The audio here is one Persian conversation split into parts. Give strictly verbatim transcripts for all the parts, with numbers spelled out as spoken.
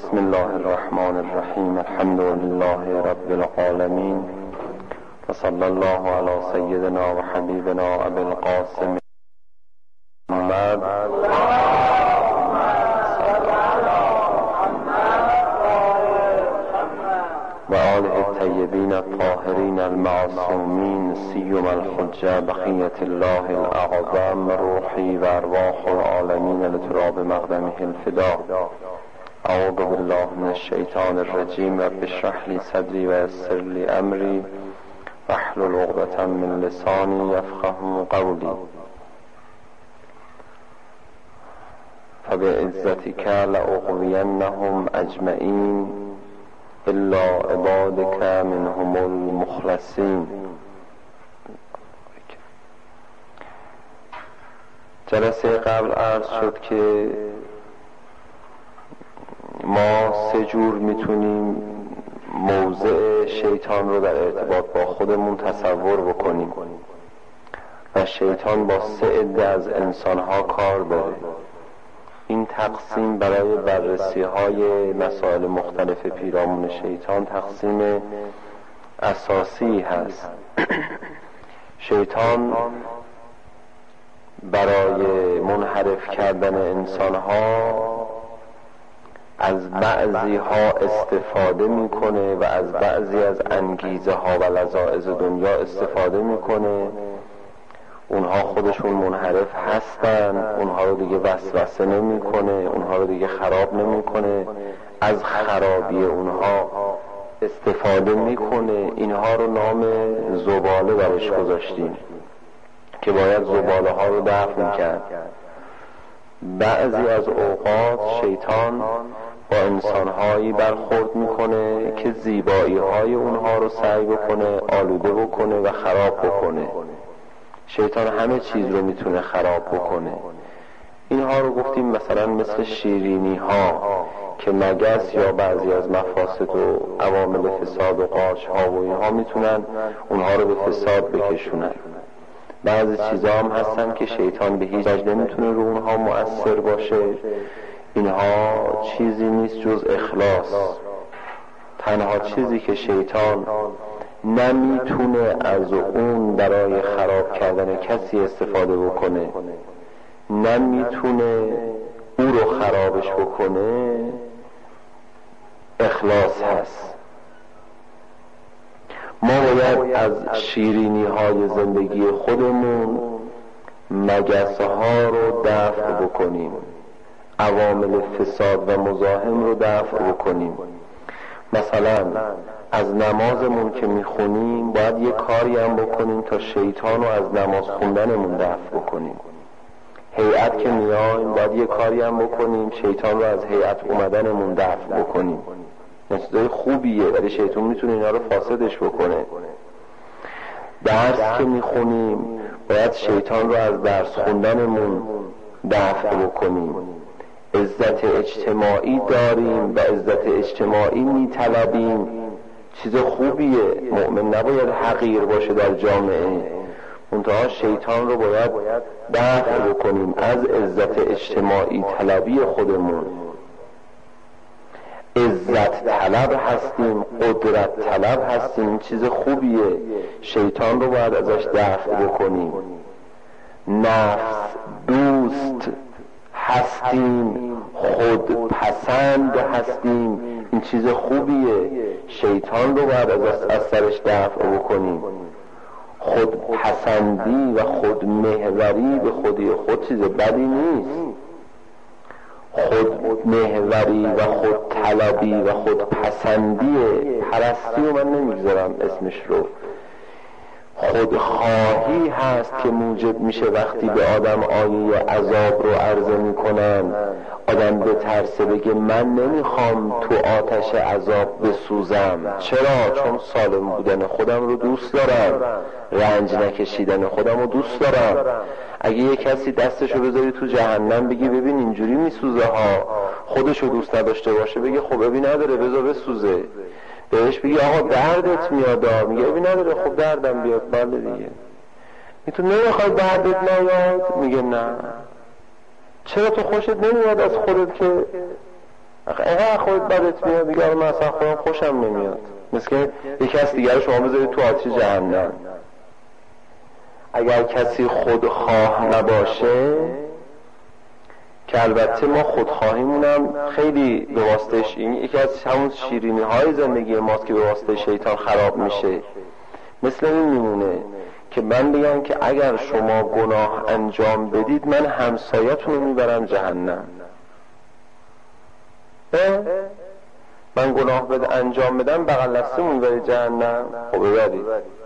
بسم الله الرحمن الرحیم. الحمد لله رب العالمین و صلی الله علی سیدنا و حبیبنا ابی القاسم محمد و آله الطیبین الطاهرین المعصومین، سیما الحجه بقیة الله الاعظم، روحی و ارواح العالمین لتراب مقدمه الفدا. اعوذ بالله من الشیطان الرجیم. رب اشرح لی صدری و یسر لی امری واحلل عقدة من لسانی یفقهوا قولی. فبعزتک لأغوینهم اجمعین الا عبادک منهم المخلصین. جلسه قبل عرض شد که ما سه جور میتونیم موضع شیطان رو در ارتباط با خودمون تصور بکنیم و شیطان با سه عده از انسانها کار داره. این تقسیم برای بررسی های مسائل مختلف پیرامون شیطان تقسیم اساسی هست. شیطان برای منحرف کردن انسانها از بعضی ها استفاده میکنه و از بعضی از انگیزه ها و لذائذ دنیا استفاده میکنه. اونها خودشون منحرف هستن، اونها رو دیگه وسوسه نمیکنه، اونها رو دیگه خراب نمیکنه، از خرابی اونها استفاده میکنه. اینها رو نام زباله برش گذاشتیم که باید زباله ها رو دفن کرد. بعضی از اوقات شیطان با انسانهایی برخورد میکنه که زیبایی های اونها رو سعی بکنه آلوده بکنه و خراب بکنه. شیطان همه چیز رو میتونه خراب بکنه. اینها رو گفتیم مثلا مثل شیرینی ها که مگس یا بعضی از مفاسد و عوامل فساد و قارچ ها و اینها میتونن اونها رو به فساد بکشونن. بعضی چیزا هم هستن که شیطان به هیچ وجه نمیتونه رو اونها مؤثر باشه. اینها چیزی نیست جز اخلاص. تنها چیزی که شیطان نمیتونه از اون برای خراب کردن کسی استفاده بکنه، نمیتونه او رو خرابش بکنه، اخلاص هست. ما باید از شیرینی های زندگی خودمون مگسه ها رو دفع بکنیم، عوامل فساد و مزاحم رو دفع بکنیم. مثلا از نمازمون که میخونیم باید یه کاری هم بکنیم تا شیطان رو از نماز خوندنمون دفع بکنیم. هیئت که میایم باید یه کاری هم بکنیم شیطان رو از هیئت اومدنمون دفع بکنیم. چیزای خوبیه ولی شیطان میتونه اینا رو فاسدش بکنه. درس که میخونیم باید شیطان رو از درس خوندنمون دفع بکنیم. عزت اجتماعی داریم و عزت اجتماعی میطلبیم، چیز خوبیه. مؤمن نباید حقیر باشه در جامعه، منتها شیطان رو باید دفع بکنیم از عزت اجتماعی طلبی خودمون. عزت طلب هستیم، قدرت طلب هستیم، چیز خوبیه. شیطان رو باید ازش دفع بکنیم. نفس دوست هستیم، خود پسند هستیم، این چیز خوبیه. شیطان رو باید از, از سرش دفع بکنیم. خود پسندی و خود محوری به خودی خود چیز بدی نیست. خود محوری و خود طلبی و خود پسندی پرستی رو من نمیگذارم اسمش رو. خودخواهی هست که موجب میشه وقتی به آدم آیه عذاب رو عرضه میکنن آدم به ترسه بگه من نمیخوام تو آتش عذاب بسوزم. چرا؟ چون سالم بودن خودم رو دوست دارم، رنج نکشیدن خودم رو دوست دارم. اگه یه کسی دستشو بذاری تو جهنم بگی ببین اینجوری میسوزه ها، خودشو دوست نداشته باشه بگه خب ببین نداره بذار بسوزه. بهش بگی آقا دردت میاد، میگه ببین نداره خب دردم بیاد. بله دیگه. تو نمیخوای دردت نیاد؟ میگه نه. چرا تو خوشت نمیاد از خودت که اینقدر خودت بدت میاد دیگه، من اصلا خودم خوشم نمیاد. مثل که یک کس دیگر رو شما بذارید تو آتش جهنم. اگر کسی خودخواه نباشه، که البته ما خودخواهیمونم خیلی به واسطش، این یکی از همون شیرینی های زندگی ماست که به واسطه شیطان خراب میشه. مثل این میمونه که من بگم که اگر شما گناه انجام بدید من همسایتون رو میبرم جهنم. من گناه بده انجام بدم بغل دستمون میبرید جهنم. خب ببرید.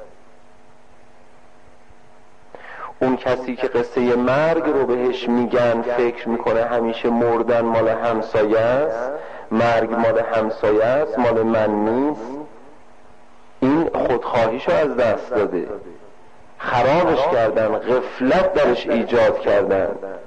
اون کسی که قصه مرگ رو بهش میگن فکر میکنه همیشه مردن مال همسایه است، مرگ مال همسایه است، مال من نیست، این خودخواهیشو از دست داده، خرابش کردن، غفلت درش ایجاد کردن.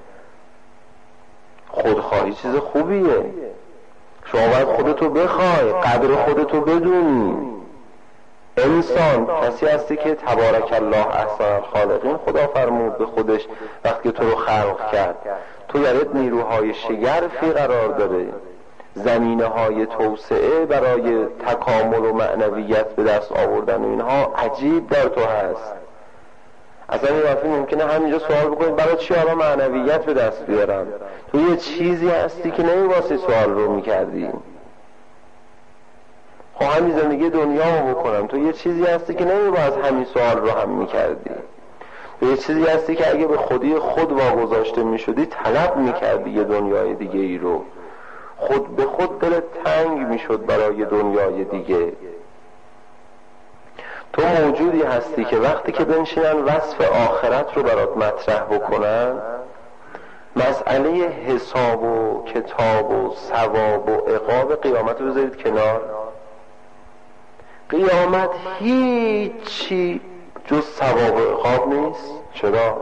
خودخواهی چیز خوبیه، شما باید خودتو بخوای، قدر خودتو بدونی. انسان کسی هستی که تبارک الله احسن الخالقین خدا فرمود به خودش وقتی تو رو خلق کرد. تو درت نیروهای شگرفی قرار داره، زمینه های توسعه برای تکامل و معنویت به دست آوردن و اینها عجیب در تو هست. اصلا این وقتی ممکنه همینجا سوال بکنید برای چی حالا معنویت به دست بیارم؟ تو یه چیزی هستی که نمی‌واسه سوال رو میکردی. خب همین زندگی دنیا رو بکنم، تو یه چیزی هستی که نمی‌باید همین سوال رو هم میکردی. تو یه چیزی هستی که اگه به خودی خود واگذاشته میشدی طلب میکردی یه دنیای دیگه ای رو، خود به خود دلت تنگ میشد برای دنیای دیگه. تو موجودی هستی که وقتی که بنشینن وصف آخرت رو برات مطرح بکنن، مسئله حساب و کتاب و ثواب و عقاب قیامت رو بذارید کنار. قیامت هیچی جز ثواب و عقاب نیست. چرا؟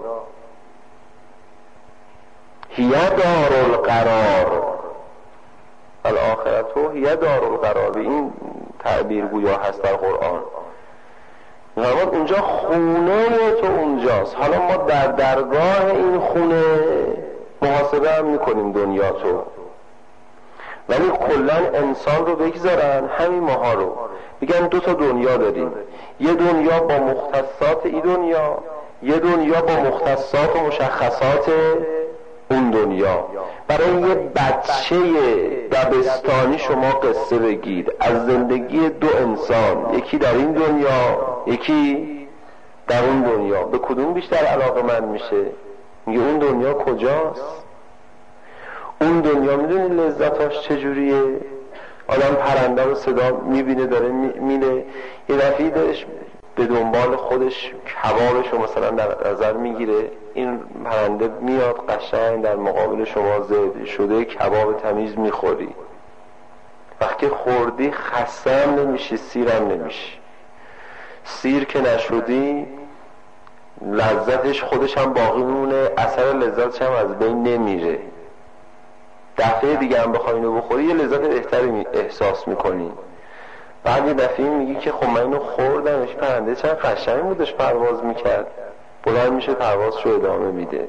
هی دار القرار الاخرتو هی دار القرار، به این تعبیر گویا هست در قرآن. نماد اونجا خونه تو اونجاست. حالا ما در درگاه این خونه محاسبه هم میکنیم دنیا تو، ولی کلن انسان رو بگذارن همین ماها رو بگن دو تا دنیا داریم، یه دنیا با مختصات این دنیا، یه دنیا با مختصات و مشخصات اون دنیا. برای یه بچه دبستانی شما قصه بگید از زندگی دو انسان، یکی در این دنیا یکی در اون دنیا، به کدوم بیشتر علاقه من میشه؟ میگه اون دنیا کجاست؟ اون دنیا میدونی لذتاش چجوریه؟ آدم پرنده رو صدا میبینه داره میله، یه دفعی دارش به دنبال خودش کبابش رو مثلا در نظر میگیره، این پرنده میاد قشنگ در مقابل شما ذبح شده کباب تمیز میخوری. وقتی خوردی خسته هم نمیشی، سیرم نمیشی. سیر که نشدی لذتش خودش هم باقی میمونه، اثر لذتش هم از بین نمیره. دفعه دیگه هم بخوای اینو بخوری یه لذت بهتری احساس میکنی. بعد یه دفعه میگی که خب من اینو خوردمش، پرنده چند قشنگ بودش پرواز میکرد، بلند میشه پروازشو ادامه میده.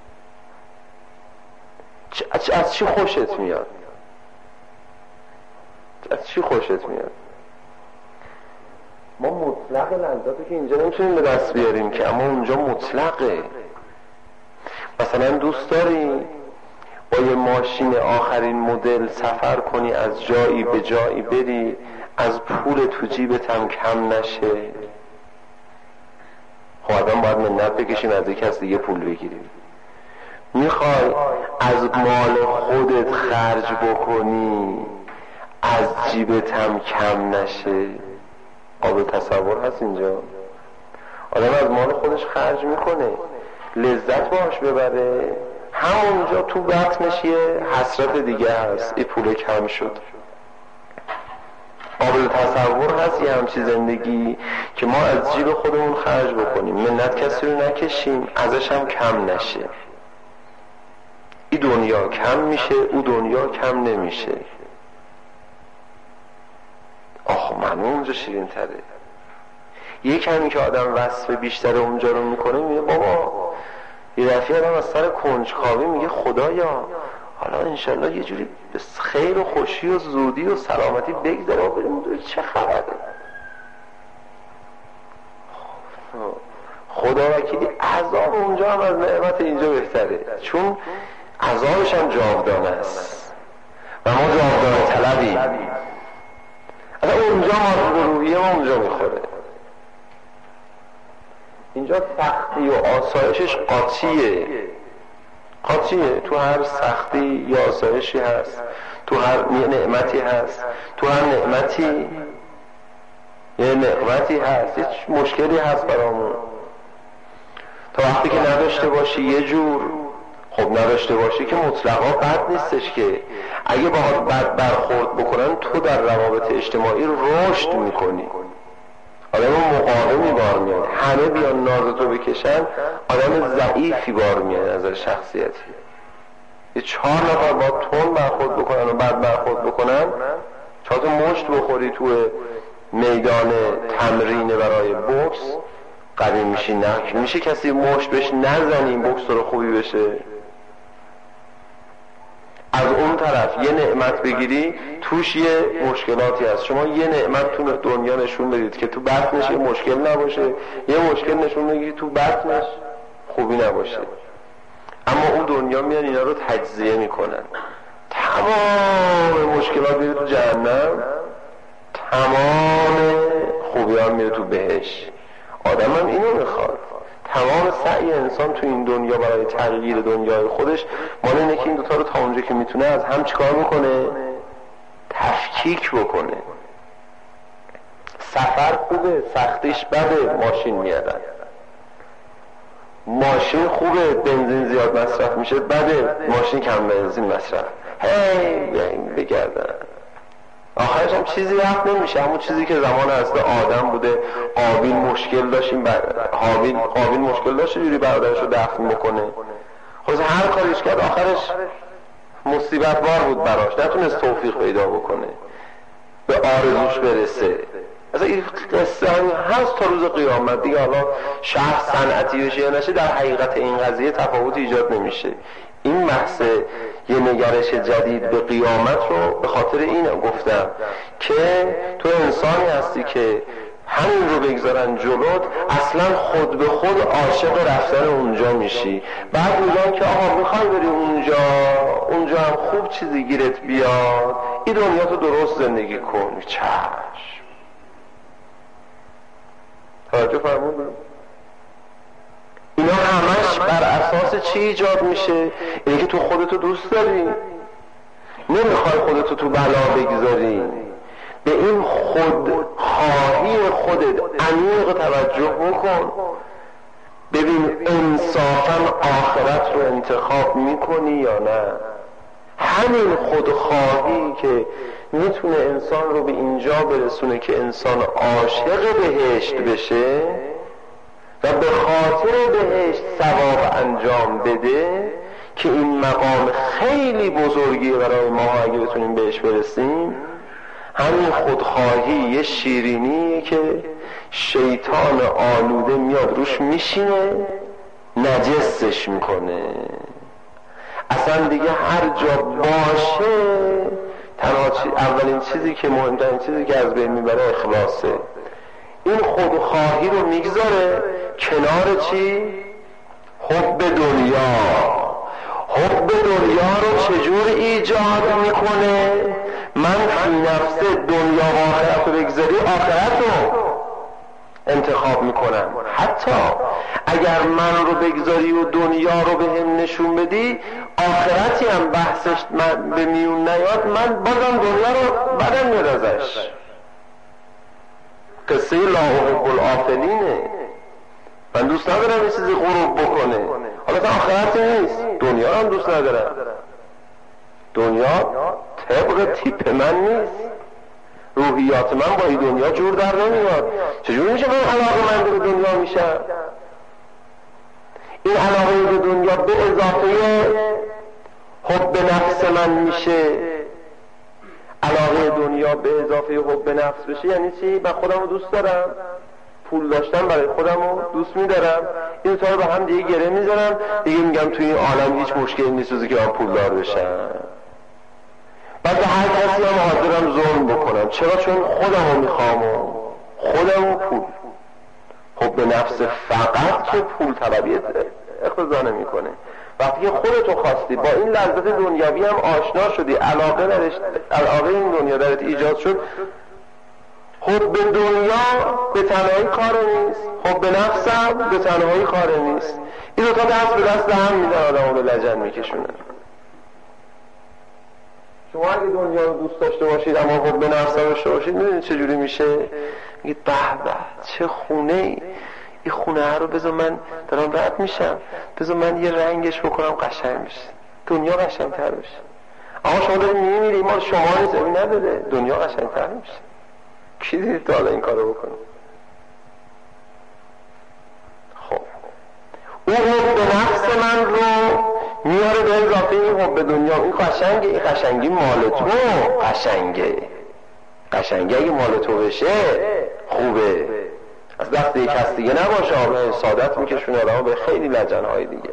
از چی خوشت میاد؟ از چی خوشت میاد؟ ما مطلق لذتی که اینجا نمیتونیم به دست بیاریم که، اما اونجا مطلقه. مثلا دوست داری با یه ماشین آخرین مدل سفر کنی، از جایی به جایی بری، از پول تو جیبت هم کم نشه؟ خب آدم باید منت بکشیم از یک کس دیگه پول بگیریم. میخوای از مال خودت خرج بکنی از جیبت هم کم نشه؟ قابل تصور هست اینجا؟ آدم از مال خودش خرج میکنه لذت باش ببره، همونجا تو بطنش یه حسرت دیگه هست، این پول کم شد. قابل تصور هست یه همچی زندگی که ما از جیب خودمون خرج بکنیم، منت کسی رو نکشیم ازش هم کم نشه. این دنیا کم میشه، او دنیا کم نمیشه. آخ من اونجا شیرین تره. یه کمی که آدم وصف بیشتر اونجا رو میکنه میگه بابا، یه دفعه آدم از سر کنجکاوی میگه خدایا حالا انشالله یه جوری به خیر و خوشی و زودی و سلامتی بگذره و بریم چه خبره. خدا وکیلی عذاب اونجا هم از نعمت اینجا بهتره، چون عذابش هم جاودانه است و ما جاودانه طلبیم. اصلا اونجا ما روحیه ما اونجا میخوره. اینجا سختی و آسایشش قاطیه قاطیه تو هر سختی یا آسایشی هست، تو هر نعمتی هست، تو هر نعمتی یه نعمتی هست، هیچ مشکلی هست برامون. تا وقتی که نداشته باشی یه جور، خب نداشته باشی که مطلقا بد نیستش، که اگه باهات بد برخورد بکنن تو در روابط اجتماعی رشد میکنی، آدم مقاومی بار میاد. همه بیان نازتو بکشن، آدم ضعیفی بار میاد از شخصیتی. یه چهار نفر با تون برخورد بکنن و بد برخورد بکنن، چهار تا مشت بخوری تو میدان تمرین برای بوکس، قوی میشی. نه میشه کسی مشت بهش نزنی بوکس رو خوبی بشه. از اون طرف یه نعمت بگیری توش یه مشکلاتی هست. شما یه نعمت تو دنیا نشون بدید که تو بطنش یه مشکل نباشه، یه مشکل نشون بدید تو بطنش خوبی نباشه، اما اون دنیا میان اینا رو تجزیه میکنن. تمام مشکلات میره تو جهنم، تمام خوبیان میره تو بهشت. آدم هم اینو میخواد. تمام سعی انسان تو این دنیا برای تغییر دنیای خودش مال اینه که این دوتا رو تا اونجا که میتونه از هم چیکار بکنه؟ تفکیک بکنه. سفر خوبه، سختیش بده، ماشین میادن. ماشین خوبه، بنزین زیاد مصرف میشه، بده، ماشین کم بنزین مصرف. هی بیاین بگردن، آخرش هم چیزی رفت نمیشه. همون چیزی که زمان اصل آدم بوده، قابیل مشکل داشتیم، قابیل قابیل مشکل داشت جوری برادرش رو دفن بکنه. خب هر کاریش کرد آخرش مصیبت بار بود براش، نتونست توفیق پیدا بکنه به آرزوش برسه. اصلا این قصه هم هست تا روز قیامت دیگه. حالا شهر صنعتی بشه یا نشه، در حقیقت این قضیه تفاوت ایجاد نمیشه. این محض یه نگرش جدید به قیامت رو به خاطر این گفتم که تو انسانی هستی که همین رو بگذارن جلوت، اصلا خود به خود عاشق رفتن اونجا میشی. بعد میگن که آقا میخوای بری اونجا، اونجا هم خوب چیزی گیرت بیاد، این دنیا تو درست زندگی کن. چشم. توجه فرمودید؟ اینا همش بر اساس چی ایجاد میشه؟ اینه که تو خودتو دوست داری، نمیخوای خودتو تو بلا بگذاری. به این خودخواهی خودت عمیق توجه بکن، ببین انصافا آخرت رو انتخاب میکنی یا نه. همین خودخواهی که میتونه انسان رو به اینجا برسونه که انسان عاشق بهشت بشه و به خاطر بهشت ثواب انجام بده، که این مقام خیلی بزرگیه برای ما اگه بتونیم بهش برسیم. همین خودخواهی یه شیرینی که شیطان آلوده میاد روش میشینه، نجسش میکنه. اصلا دیگه هر جا باشه، تنها چی... اولین چیزی که مهمترین چیزی که از بین میبره اخلاصه. این خودخواهی رو میگذاره کنار چی؟ حب دنیا. حب دنیا رو چجور ایجاد میکنه؟ من فی نفس دنیا و آخرت رو بگذاری، آخرت رو انتخاب میکنم. حتی اگر من رو بگذاری و دنیا رو به هم نشون بدی، آخرتی هم بحثش من به میون نیاد، من بازم دنیا رو بدم میاد ازش. قصه لا احب الآفلینه. من دوست ندارم یه چیزی غروب بکنه. حالا تا آخرت نیست، دنیا هم دوست ندارم. دنیا طبق تیپ من نیست، روحیات من با این دنیا جور در نمیاد. چجور میشه من علاقه من به دنیا میشم؟ این علاقه به دنیا به اضافه حب نفس من میشه. علاقه دنیا به اضافه حب نفس بشه یعنی چی؟ من خودم رو دوست دارم، پول داشتم برای خودم رو دوست میدارم، این تا رو به هم دیگه گره میذارم، دیگه میگم توی این عالم هیچ مشکلی نیست که من پولدار بشم. بعد به هر کسی هم حاضرم ظلم بکنم. چرا؟ چون خودم رو میخوام و خودم و پول. خب به نفس فقط که پول طلبیت اقتضا نمیکنه. وقتی که خودتو خواستی با این لذت دنیوی هم آشنا شدی، علاقه درش، علاقه این دنیا درت ایجاد شد، خب به دنیا به تنهایی کار نیست، خب به نفسم به تنهایی کار نیست. این دوتا دست به دست هم میدن، آدم رو به لجن میکشونن. شما اگه دنیا رو دوست داشته باشید اما خب به نفس داشته باشید، میدونید چجوری میشه؟ میگید به به چه خونه ای، این خونه رو بذار من دارم رد میشم، بذار من یه رنگش بکنم قشنگ میشه، دنیا قشنگتر بشه. اما شما دارید میمیرید، ما شما نیست این نداده، دنیا قشنگتر میشه. کی دیدید تا حالا این کارو بکنه؟ خب اون حب به نفس من رو میاره به اضافه این حب دنیا. این قشنگه، این قشنگی مال تو، قشنگه قشنگه اگه مال تو بشه خوبه، از دست یک کس دیگه نباشه. آبه سادت میکشونه آدم به خیلی لجنهای دیگه.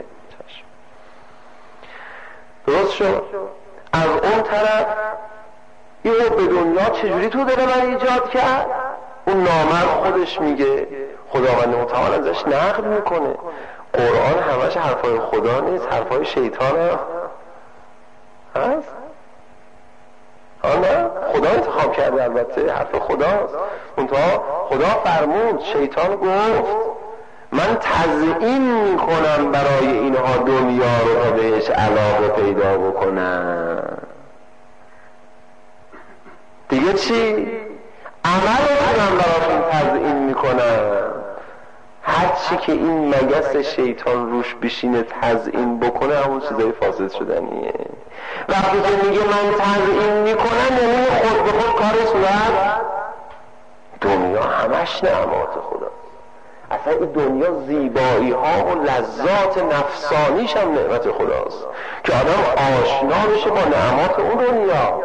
درست شد؟ از اون طرف این حب دنیا چجوری تو دل من ایجاد کرد؟ اون نامرد خودش میگه، خداوند متعال ازش نقل میکنه قرآن همش حرفای خدا نیست، حرفای شیطان هست. آنه خدا انتخاب کرده، البته حرف خداست، منتها خدا فرمود، شیطان گفت من تزیین میکنم برای اینها دنیا رو تا بهش علاقه پیدا بکنم. دیگه چی؟ عمل رو من براشون تزیین میکنم. هرچی که این مگس شیطان روش بشینه تزیین بکنه همون چیزای فاسد شدنیه. وقتی که میگه من تزیین میکنم یعنی خود به خود کار صورت دنیا همش نعمات خدا. اصلا این دنیا زیبایی ها و لذات نفسانیش هم نعمت خداست که آدم آشنا بشه با نعمات اون دنیا.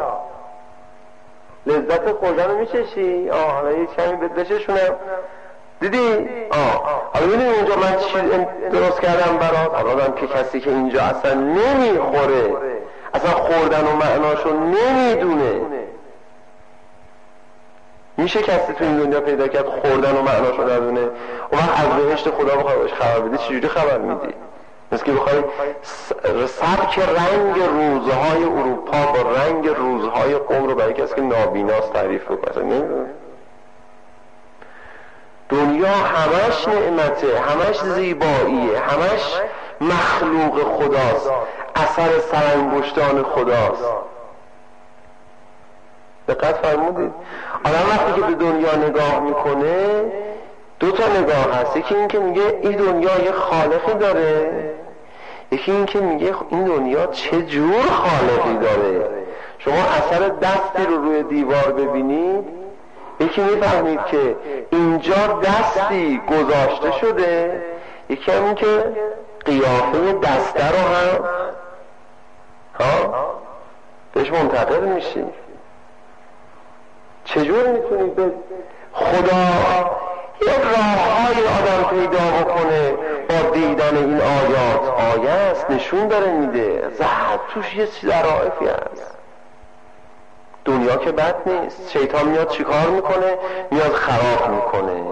لذت خوردن رو میچشی؟ آه حالا یه کمی بهت بچشونم، دیدی؟ آه حالا میدونی اونجا من چی درست کردم برات؟ حالا که کسی که اینجا اصلا نمیخوره، اصلا خوردن و معناشو نمیدونه، میشه کسی تو این دنیا پیدا کرد خوردن و معناشو ندونه؟ و وقت از بهشت خدا بخوای باش خبر بدی چجوری خبر میدی؟ مثل که بخوای سبک رنگ روزهای اروپا با رنگ روزهای قم رو برای کسی که نابیناست تعریف بکنه. نمیدونه. دنیا همش نعمته، همش زیباییه، همش مخلوق خداست، اثر سرانگشتان خداست. دقت فرمودید؟ آدم وقتی که به دنیا نگاه میکنه دو تا نگاه هست. یکی این که میگه این دنیا یه خالقی داره، یکی این که میگه این دنیا چه جور خالقی داره. شما اثر دستی رو روی دیوار ببینید، یکی میفهمید که اینجا دستی گذاشته شده، یکی هم این که قیافه دسته رو هم ها بهش منتقل میشی. چجور میتونید به خدا یک راههای آدم پیدا بکنه با دیدن این آیات؟ آیه است، نشون داره میده، زهد توش یه ظرافتی هست. دنیا که بد نیست، شیطان میاد چیکار میکنه؟ میاد خراب میکنه.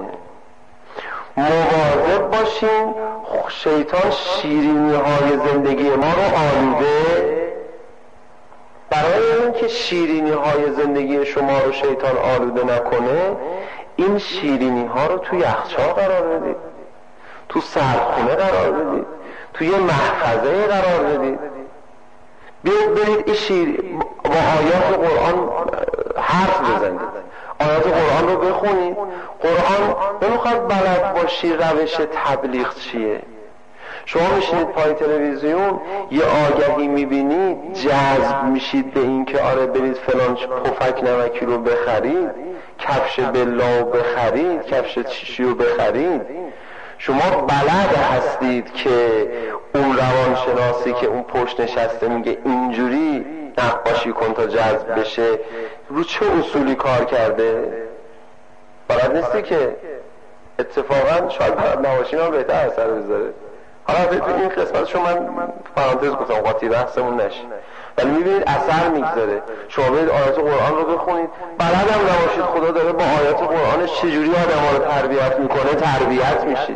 مواظب باشیم شیطان شیرینی های زندگی ما رو آلوده، برای اینکه شیرینی های زندگی شما رو شیطان آلوده نکنه این شیرینی ها رو توی یخچال قرار بدید، تو سردخونه قرار بدید، توی محفظه قرار بدید. بیاید برید این شیر با آیات قرآن حرف بزنید، آیات قرآن رو بخونید. قرآن نمیخواد بلد باشی روش تبلیغ چیه. شما میشینید پای تلویزیون یه آگهی میبینید جذب میشید به این که آره برید فلان پفک نمکی رو بخرید، کفش بلا رو بخرید، کفش چیشی رو بخرید. شما بلد هستید که اون روانشناسی که اون پشت نشسته میگه اینجوری نقاشی کن تا جذب بشه رو چه اصولی کار کرده؟ بلد نیستی که اتفاقا شاید نواشی هم بهتر اثر بذاره. حالا تو این قسمتشو من پرانتز گفتم قاطی بحثمون نشه، ولی میبینید اثر میگذاره. شما برید آیات قرآن رو بخونید، بلدم نباشید خدا داره با آیات قرآنش چجوری آدم‌ها رو تربیت میکنه تربیت میشید.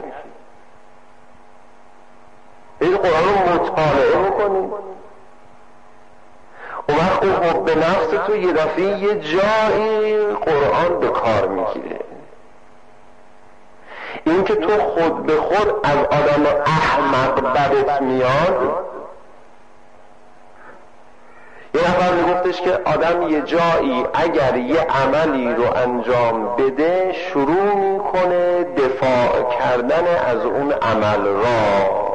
برید قرآن رو مطالعه بکنید، اون وقت اون حب به نفس تو یه دفعه یه جایی قرآن به کار میگیره. این که تو خود به خود از آدم احمق بدت میاد. یه نفر میگفتش که آدم یه جایی اگر یه عملی رو انجام بده شروع میکنه دفاع کردن از اون عمل را.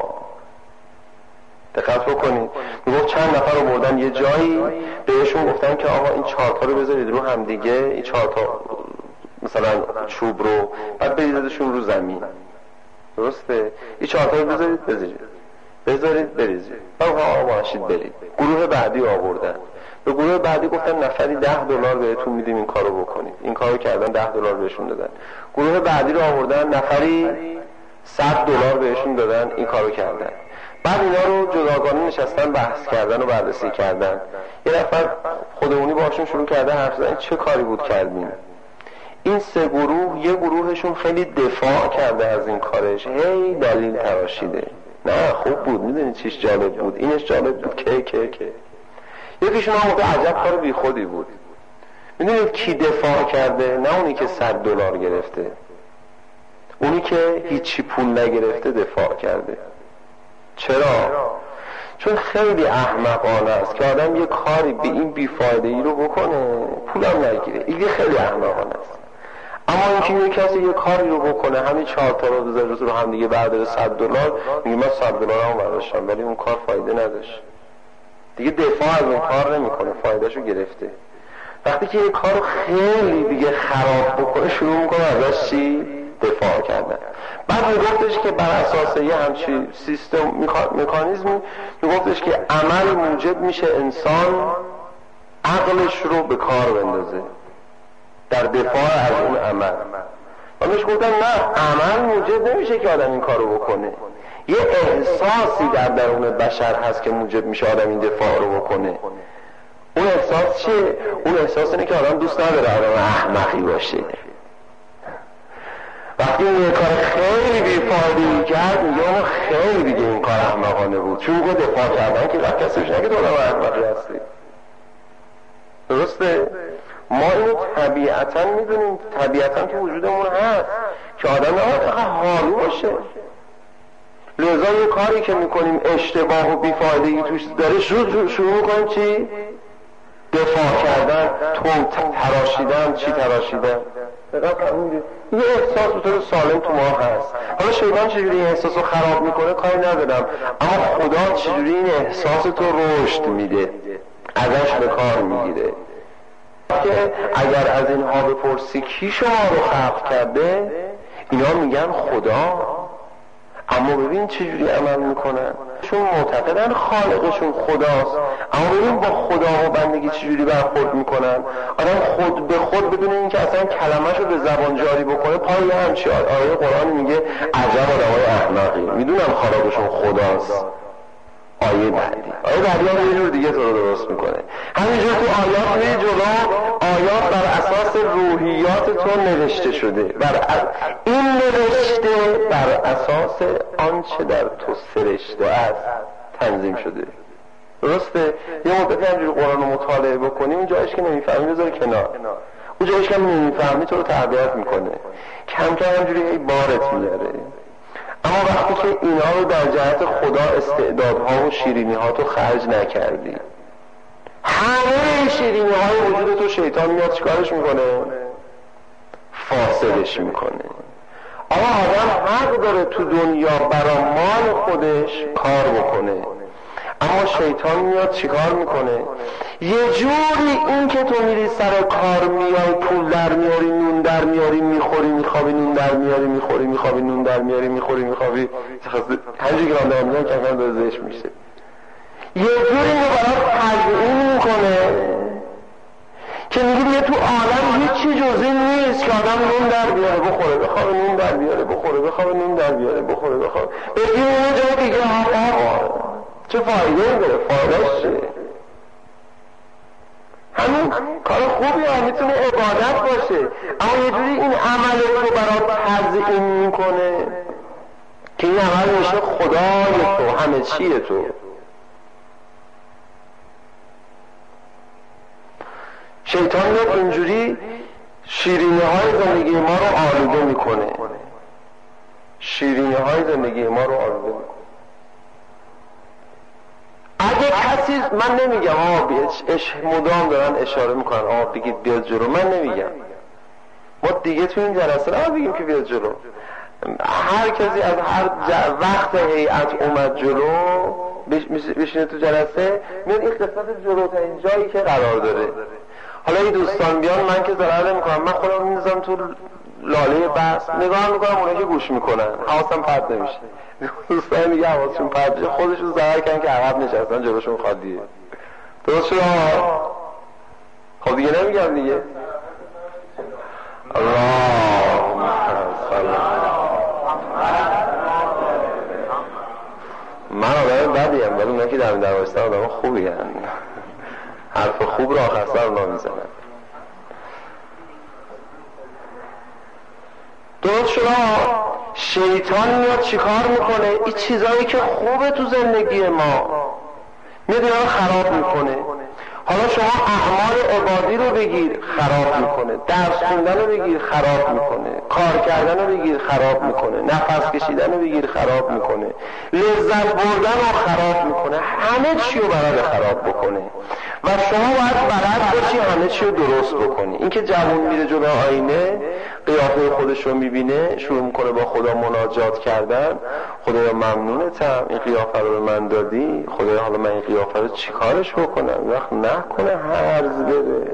دقت بکنید، میگفت چند نفر رو بردن یه جایی، بهشون گفتن که آقا این چهارتا رو بذارید رو هم دیگه، این چهارتا مثلا چوب رو بعد بریزیدشون رو زمین، درسته؟ این چهارتا رو بذارید بذارید بذارید بریزید، آقا باشید برید. گروه بعدی آوردن، به گروه بعدی گفتن نفری ده دلار بهتون میدیم این کارو بکنید. این کارو کردن، ده دلار بهشون دادن. گروه بعدی رو آوردن، نفری صد دلار بهشون دادن، این کارو کردن. بعد اینا رو جداگانه نشستن بحث کردن و بررسی کردن. یه نفر خودمونی باشون شروع کرده حرف زدن چه کاری بود کردیم. این سه گروه، یه گروهشون خیلی دفاع کرده از این کارش، هی دلیل تراشیده، نه خوب بود، میدونی چیش جالب بود، اینش جالب بود، که که که یکیشون هم موقع عجب کار بی خودی بود. میدونید کی دفاع کرده؟ نه اونی که صد دلار گرفته، اونی که هیچی پول نگرفته دفاع کرده. چرا؟ چون خیلی احمقانه است که آدم یه کاری به این بیفایده ای رو بکنه پولم نگیره، این خیلی احمقانه است. اما اینکه یه کسی یه کاری رو بکنه همین چهار تا رو بذاره رو هم دیگه بعد صد دلار میگه من صد دلار هم برداشتم ولی اون کار فایده نداشت، دیگه دفاع از اون کار نمیکنه، فایدهشو گرفته. وقتی که یه کارو خیلی دیگه خراب بکنه شروع میکنه ازش چی؟ دفاع کردن. بعد میگفتش که بر اساس یه همچی سیستم مکانیزمی میگفتش که عمل موجب میشه انسان عقلش رو به کار بندازه در دفاع از اون عمل. و بهش گفتن نه، عمل موجب نمیشه که آدم این کارو بکنه، یه احساسی در درون بشر هست که موجب میشه آدم این دفاع رو بکنه. اون احساس چیه؟ اون احساس اینه که آدم دوست نداره آدم احمقی باشه. وقتی اون یه کار خیلی بیفایده‌ای کرد میگه اون خیلی دیگه این کار احمقانه بود، چون میگه دفاع کردن که وقت کسیش نگه دولم احمقی هستی. درسته؟ ما اینو طبیعتا میدونیم، طبیعتا تو وجودمون هست که آدم نباید فقط حالو باشه. لذا یه کاری که میکنیم اشتباه و بیفایدگی توش داره شروع شروع میکنیم چی؟ دفاع کردن، تو تراشیدن، چی تراشیدن. یه احساس به طور سالم تو ما هست. حالا شیطان چجوری این احساس رو خراب میکنه کاری ندارم، اما خدا چجوری این احساس تو رشد میده، ازش به کار میگیره. که اگر از اینها بپرسی کی شما رو خلق کرده، اینا میگن خدا. اما ببین چجوری عمل میکنن، چون معتقدن خالقشون خداست، اما ببین با خدا و بندگی چجوری برخورد میکنن. آدم خود به خود بدون اینکه اصلا کلمه‌شو به زبان جاری بکنه پای همچی آیه قرآن میگه عجب آدمای احمقی، میدونم خالقشون خداست. آیه بعدی آیه بعدی هم یه جور دیگه تو رو درست میکنه. همینجور تو آیات میره جلو، آیات بر اساس روحیات تو نوشته شده، بر این نوشته بر اساس آنچه در تو سرشته است تنظیم شده. درسته؟ یه مدتی همجوری قرآن رو مطالعه بکنی، اون جایش که نمیفهمی بذاری کنار، اون جایش که نمیفهمی تو رو تربیت میکنه، کم کم همجوری هی بارت میاره. اما وقتی که اینا رو در جهت خدا استعدادها و شیرینی ها تو خرج نکردی، همه شیرینی های وجود تو شیطان میاد چیکارش میکنه؟ فاسدش میکنه. اما آدم حق داره تو دنیا برای مال خودش کار بکنه، اما شیطان میاد چیکار میکنه؟ یه جوری این که تو میری سر کار میای پول در میاری، نون در میاری، میخوری میخوابی، نون در میاری، میخوری میخوابی، نون در میاری، میخوری میخوابی، هرچی که من دارم میگم که اصلا داره زشت میشه. یه جوری اینو برای تزیین میکنه که میگه دیگه تو عالم هیچی جز این نیست که آدم نون در بیاره بخوره، بخواه نون در بیاره بخوره، بخواه نون در بیاره بخوره، بخواه بگیم اون جا دیگه آقا چه فایده داره؟ فایدهش چیه؟ همین کار خوبی هم میتونه عبادت باشه، اما یه جوری این عمل رو برات تزیین میکنه که این عمل میشه خدای تو، همه چیه تو. شیطان میاد اینجوری شیرینی های زندگی ما رو آلوده میکنه، شیرینی های زندگی ما رو آلوده میکنه. اگه کسی، من نمیگم آه اش مدام دارن اشاره میکنن آه بگید بیاد جلو، من نمیگم، ما دیگه تو این جلسه نه بگیم که بیاد جلو. هر کسی از هر وقت هیئت اومد جلو بشینه تو جلسه، میاد این قسمت جلوترین جایی که قرار داره. حالا این دوستان بیان، من که ضرر نمیکنم، من خودم میذارم تو لاله بس نگاه میکنم، اونایی که گوش میکنن حواسم پرت نمیشه. دوستان میگه حواسشون پرت بشه، خودشون ضرر کردن که عقب نشستن جلوشون خالیه. درست شد؟ خب دیگه نمیگم دیگه. اللهم صل. من آدم بدیم ولی اونایی که در این دروایستان آدم خوبی هن. حرف خوب را آخر سر اونا میزنن. درست شد؟ شیطان میاد چیکار میکنه؟ این چیزایی که خوبه تو زندگی ما میاد اینا رو خراب میکنه. حالا شما اعمال عبادی رو بگیر خراب میکنه، درس خوندن رو بگیر خراب میکنه، کار کردن رو بگیر خراب میکنه، نفس کشیدن رو بگیر خراب میکنه، لذت بردن رو خراب میکنه، همه چی رو برای خراب بکنه. و شما باید بلد باشی همه چی رو درست بکنی. این که جوان میره جلو آینه قیافه خودش رو میبینه، شروع میکنه با خدا مناجات کردن، خدایا ممنونتم این قیافه رو به من دادی، خدایا حالا من این قیافه رو چی کارش بکنم؟ وقت نکنه هرز بره.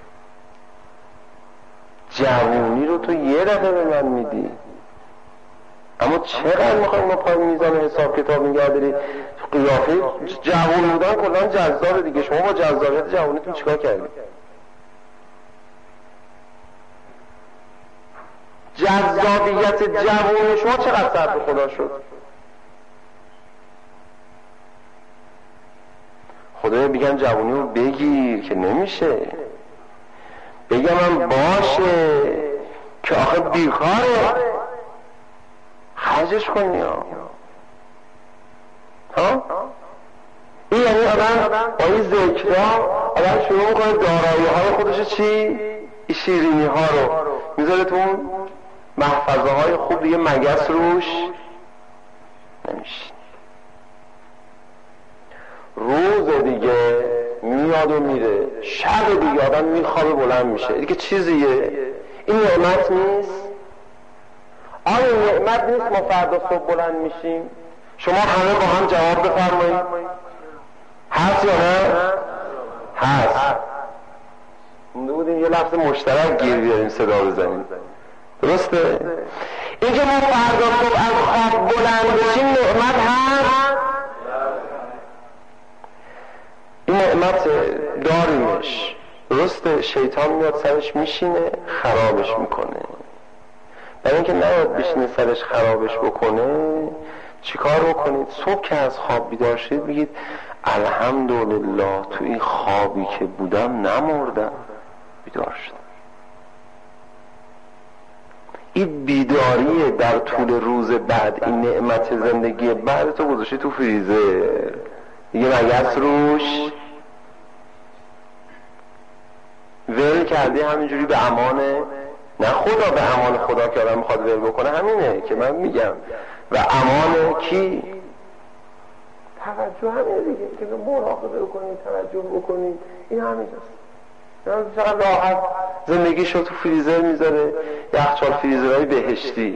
جوانی رو تو یه دفعه به من میدی، اما چقدر میخوایی ما پای میزان حساب کتاب نگه داری؟ قیافه جوان بودن کلان جذابه دیگه. شما با جذابیت جوانیتون چیکار کردید؟ جذابیت جوان شما چقدر صرف خدا شد؟ خدایا بگم جوانی رو بگیر که نمیشه، بگم من باشه که آخه بیکاره خرجش کنی ها ها این یعنی آدم با این ذکرها آدم شروع میکنه دارایی های خودش چی؟ شیرینی ها رو میذاره تو اون محفظه های خوب، دیگه مگس روش نمیشه. روز دیگه میاد و میره، شب دیگه آدم میخوابه بلند میشه، دیگه چیزیه. این نعمت نیست؟ آیا نعمت نیست ما فردا صبح بلند میشیم؟ شما همه با هم جواب بفرمایید. هست یا نه؟ هست. مونده بودیم یه لفظ مشترک گیر بیاریم صدا بزنیم. درسته؟ این که ما فردا صبح از خواب بلند بشیم نعمت هست؟ این نعمت داریمش. درسته؟ شیطان میاد سرش میشینه خرابش میکنه. برای اینکه نیاد بشینه سرش خرابش بکنه چیکار بکنید؟ صبح که از خواب بیدار شدید بگید الحمدلله تو این خوابی که بودم نمردم، بیدار شدم. این بیداریه در طول روز بعد، این نعمت زندگی بعد تو گذاشتی تو فریزر دیگه مگس روش ول کردی، همینجوری به امان نه خدا، به امان خدا که آدم میخواد ول بکنه همینه که من میگم، و امان کی؟ توجه همینه دیگه که مراقبه بکنید، توجه بکنید، این همینجاست. چقدر راحت زندگی شو تو فریزر میذاره، یخچال فریزرهای بهشتی،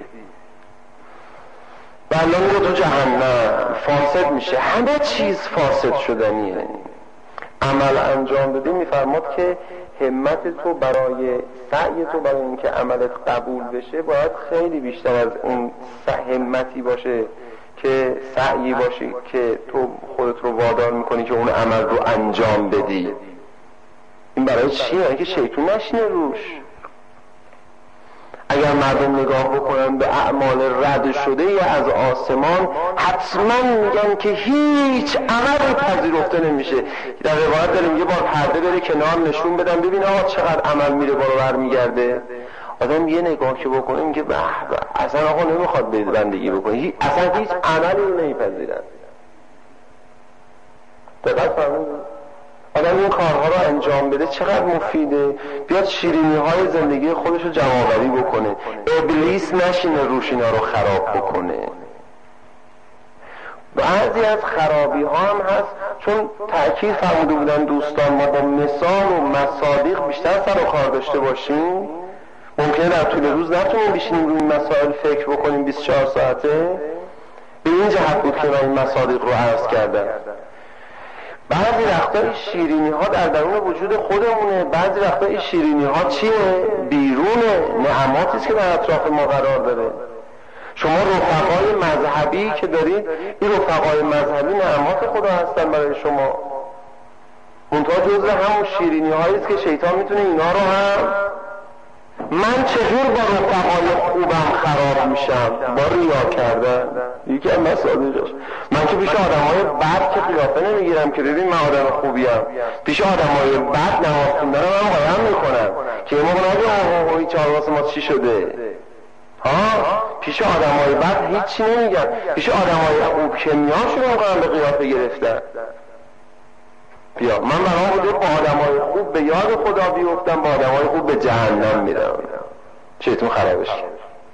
و الان میره تو جهنم فاسد میشه، همه چیز فاسد شدنیه. عمل انجام بدی میفرماد که همت تو برای سعی تو برای اینکه عملت قبول بشه باید خیلی بیشتر از اون همتی باشه که سعی باشی که تو خودت رو وادار میکنی که اون عمل رو انجام بدی. این برای چیه؟ اینکه شیطون نشینه روش. اگر مردم نگاه بکنن به اعمال رد شده از آسمان، حتما میگن که هیچ عملی پذیرفته نمیشه. در روایت داریم یه بار پرده بره کنار نشون بدن ببین آقا چقدر عمل میره بالا برمیگرده. آدم یه نگاه که بکنه میگه به به، اصلا آقا نمیخواد بندگی بکنه، اصلا هیچ عملی نمیپذیرن. دقیق فهمید؟ آدم این کارها رو انجام بده چقدر مفیده، بیاد شیرینی های زندگی خودش رو جمع‌آوری بکنه، ابلیس نشینه روش اینا رو خراب بکنه. بعضی از خرابی ها هم هست چون تأکید فرموده بودن دوستان ما با مثال و مصادیق بیشتر سر و کار داشته باشیم. ممکنه در طول روز نتونیم بشینیم روی این مسائل فکر بکنیم بیست و چهار ساعته. به این جهت بود که من این مصادیق رو عرض کردم. بعضی وقتا این شیرینی ها در درون وجود خودمونه، بعضی وقتا این شیرینی ها چیه؟ بیرونه، نعماتی است که در اطراف ما قرار داره. شما رفقای مذهبی که دارید، این رفقای مذهبی نعمات خدا هستن برای شما. منتها جزء همون شیرینی هایی است که شیطان میتونه اینا رو هم. من چجور با رفقای خوبم خراب میشم؟ با ریا کردن یکی از مصادیقش. من که پیش آدم های بد که قیافه نمیگیرم که ببین من آدم خوبیم، پیش آدم های بد نماز خوندن من قایم میکنم که ما نگه اوه این چهارواس ما چی شده. ها پیش آدم های بد هیچی نمیگم، پیش آدم های خوب که میان شروع میکنم به قیافه گرفتن. بیا من برام بوده با آدم های خوب به یاد خدا بیفتم، با آدم های خوب به جهنم میرم. شیطان خرابش کرد.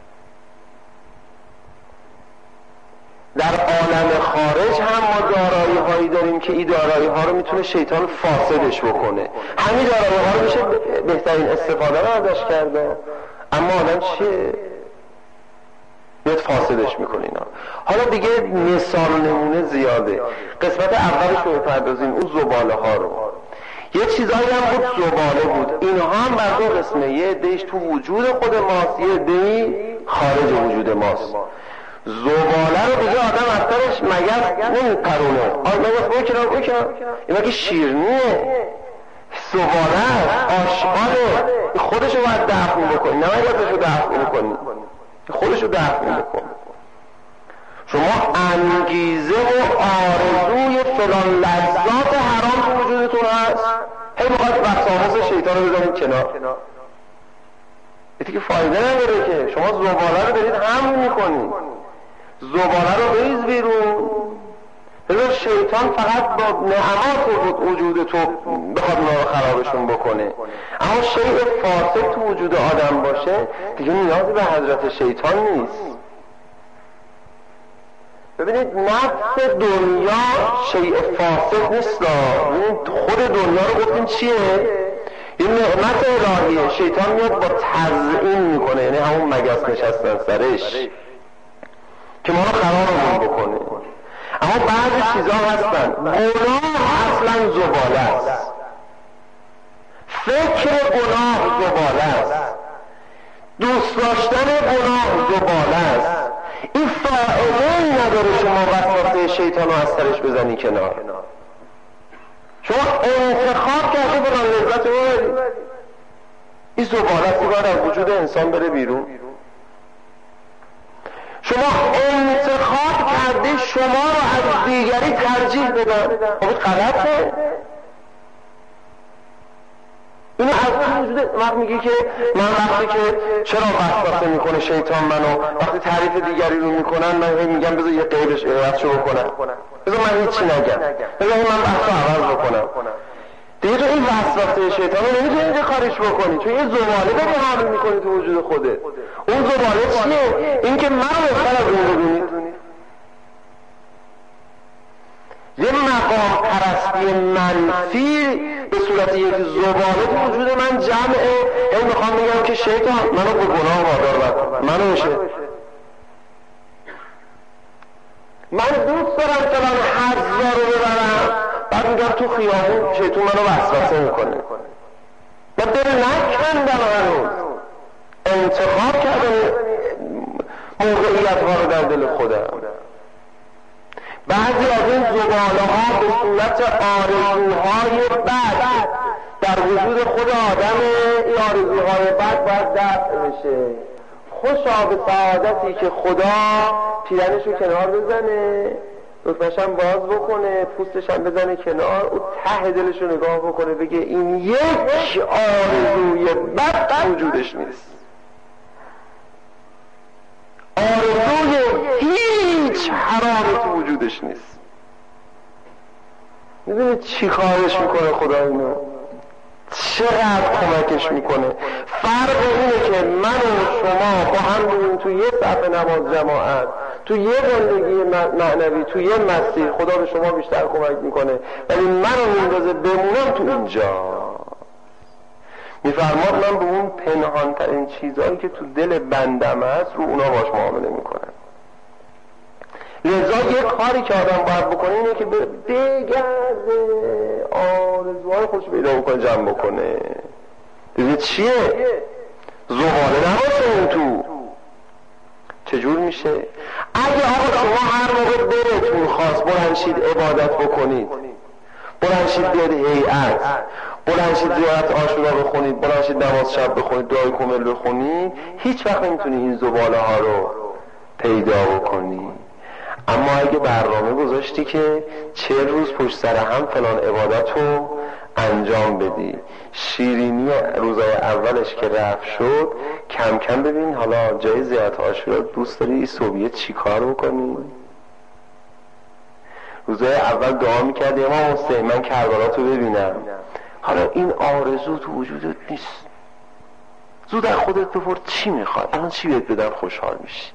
در عالم خارج هم ما دارایی هایی داریم که این دارایی ها رو میتونه شیطان فاسدش بکنه. همین دارایی ها رو میشه بهترین استفاده رو ازش کرده، اما آدم چیه؟ بیاد فاسدش میکنه اینا. حالا دیگه مثال نمونه زیاده. قسمت اولش رو بپردازیم اون زباله ها رو. یه چیزایی هم بود زباله بود، اینها هم بر دو قسمه، یه عده‌اش تو وجود خود ماست، یه عده‌ای خارج وجود ماست. زباله رو دیگه آدم از سرش مگس نمیپرونه، مگس بکنم بکنم اینا که شیرنیه، زباله آشغاله، خودشو باید دفن بکنی، نه مگسشو دفن بکنی، خودشو دفن بکن. شما انگیزه و آرزوی فلان لذات حرام تو وجودتون هست، هی میخواید وسواس شیطان رو بزنید کنار. دیگه فایده نداره که شما زباله رو برید حمل میکنید، زباله رو بریز بیرون. بذار شیطان فقط با نعمات وجود تو بخواد اونا رو خرابشون بکنه، اما شیء فاسد تو وجود آدم باشه دیگه نیازی به حضرت شیطان نیست. ببینید نفس دنیا شیء فاسد نیست، خود دنیا رو گفتیم چیه؟ این نعمت الهیه. شیطان میاد با تزیین میکنه، یعنی همون مگس نشستن سرش که ما رو خرابمون بکنه. اما بعضی چیزها هستن گناه اصلا زباله است، فکر گناه زباله است، دوست داشتن گناه زباله است. این فائده نداره شما وسوسه شیطان رو از سرش بزنی کنار. شما انتخاب کرده برای لذت رو، این زباله است، باید از وجود انسان بره بیرون. شما انتخاب کرده شما رو از دیگری ترجیح بدن، خب غلطه. اینو از وجود وقت میگی که من وقتی که چرا وسوسه میکنه شیطان منو، وقتی تعریف دیگری رو میکنن من میگم بذار یه غیرش عوضشو بکنم، بذار من هیچی نگم، بذار من بحثو عوض بکنم. دیگه تو این وسوسه شیطان رو نمیتونی اینجا کارش بکنی، چون یه زباله داری حمل میکنی تو وجود خودت. اون زباله چیه؟ این که منو بهتر از اون ببینید. یه مقام پرستی منفی به صورت یک زباله تو وجود من جمعه. این میخوام بگم که شیطان منو به گناه وادار بکن، منو میشه من دوست دارم فلان حظا رو ببرم، بعد میگم تو خیابون شیطان منو وسوسه میکنه. من دل نکندم، هنوز انتخاب کردم موقعیت ها رو در دل خودم. بعضی از این زباله ها به صورت آرزوهای بد در وجود خود آدم، این آرزوهای بد باید دفع بشه. خوشا به سعادتی که خدا پیرنش رو کنار بزنه، دکمش هم باز بکنه، پوستش هم بزنه کنار، او ته دلش رو نگاه بکنه بگه این یک آرزوی بد وجودش نیست، آرزوی هیچ حرامی تو وجودش نیست. میدونید چی کارش میکنه خدا اینو؟ چقدر کمکش میکنه؟ فرق اینه که من و شما با هم بودیم تو یه صف نماز جماعت، تو یه زندگی معنوی، تو یه مسیر، خدا به شما بیشتر کمک میکنه، ولی منو میندازه بمونم تو اینجا. میفرماد من به اون پنهان ترین چیزهایی که تو دل بندم هست رو اونا باش معامله میکنم. لذا یه کاری که آدم باید بکنه اینه که بگرده آرزوهای خودش پیدا بکنه، جمع بکنه. دیگه چیه؟ زباله نباشه اون تو. چجور میشه؟ اگه آقا شما هر موقع دلتون خواست بلنشید عبادت بکنید، بلنشید بیاد هیئت، بلنشید زیارت عاشورا بخونید، بلنشید نماز شب بخونید، دعای کامل بخونید، هیچ وقت نمیتونی این زباله ها رو پیدا بکنی. اما اگه برنامه گذاشتی که چه روز پشت سر هم فلان عبادت رو انجام بدی، شیرینی روزای اولش که رفت شد، کم کم ببین حالا جای زیارت عاشورا دوست داری صبحیه چی کار بکنی؟ روزای اول دعا میکردی امام حسین من کربلا رو ببینم، حالا این آرزو تو وجودت نیست. زود در خودت بپرس چی میخوای؟ الان چی بهت بدم خوشحال میشی؟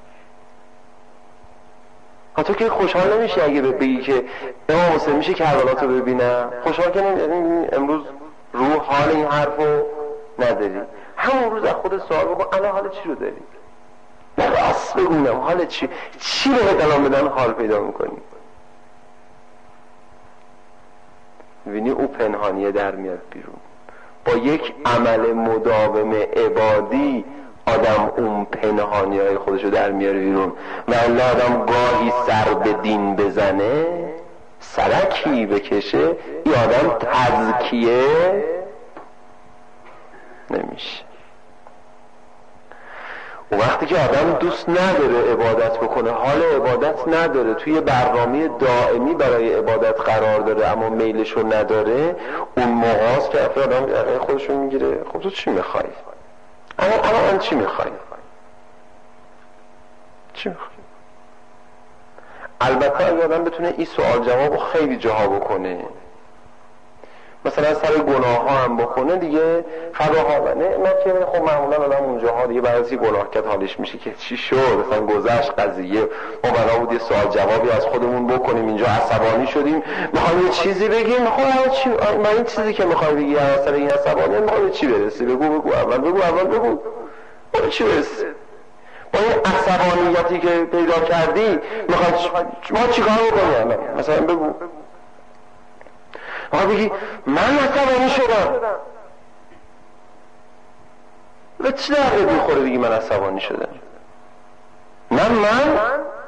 تو که خوشحال نمیشی اگه بگی که امام حسین میشه کربلا رو ببینم، خوشحال که نمیشی. امروز روح حال این حرفو نداری، همون روز از خودت سوال بکن الان حال چی رو داری؟ نه راست بگونم حال چی؟ چی بهت الان بدن حال پیدا میکنی؟ میبینی او پنهانیه در میاد بیرون. با یک عمل مداوم عبادی آدم اون پنهانی های خودشو در میاره بیرون. و الله آدم گاهی سر به دین بزنه، سرکی بکشه، این آدم تزکیه نمیشه. و وقتی که آدم دوست نداره عبادت بکنه، حال عبادت نداره، توی برنامه دائمی برای عبادت قرار داره اما میلشو نداره، اون موقع است که آدم خودشو میگیره خب تو چی میخوای؟ اما اما من چی میخوای؟ چی میخوای؟ البته اگه آدم بتونه این سوال جواب خیلی جاها بکنه، مثلا سر گناه ها هم بکنه دیگه فراها و نعمت که خب معمولا آدم اونجاها دیگه بعضی گناه کرد حالش میشه که چی شد، مثلا گذشت قضیه، ما بنا بود یه سوال جوابی از خودمون بکنیم، اینجا عصبانی شدیم میخوایم یه چیزی بگیم، خب چی من این چیزی که میخوام بگی از سر این عصبانی میخوام چی برسی؟ بگو بگو اول بگو اول بگو اون چی برسی؟ با این عصبانیتی که پیدا کردی میخوای ما چیکار بکنیم؟ مثلا بگو آقا بگی من عصبانی شدم، و چی در میخوره بگی من عصبانی شدم؟ من من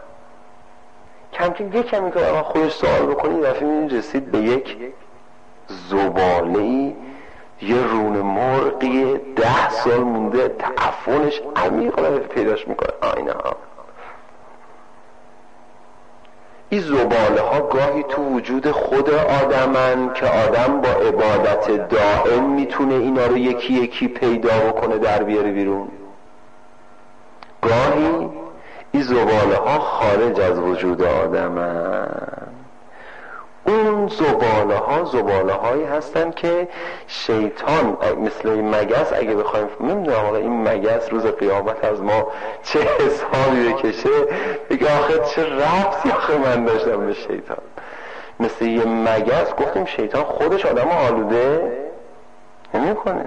کم کم یک کمی که آقا خودش سوال بکنی دفعه میدونی رسید به یک زباله‌ای، یه رون مرغی ده سال مونده تعفنش عمیق پیداش میکنه. آینه ها این زباله ها گاهی تو وجود خود آدمن که آدم با عبادت دائم میتونه اینا رو یکی یکی پیدا بکنه در بیاره بیرون. گاهی این زباله ها خارج از وجود آدمن. اون زباله ها زباله هایی هستن که شیطان مثل این مگس اگه بخوایم نمیدونم آقا این مگس روز قیامت از ما چه حسابی بکشه بگه آخه چه ربطی آخه من داشتم به شیطان. مثل یه مگس گفتیم شیطان خودش آدم آلوده نمی کنه.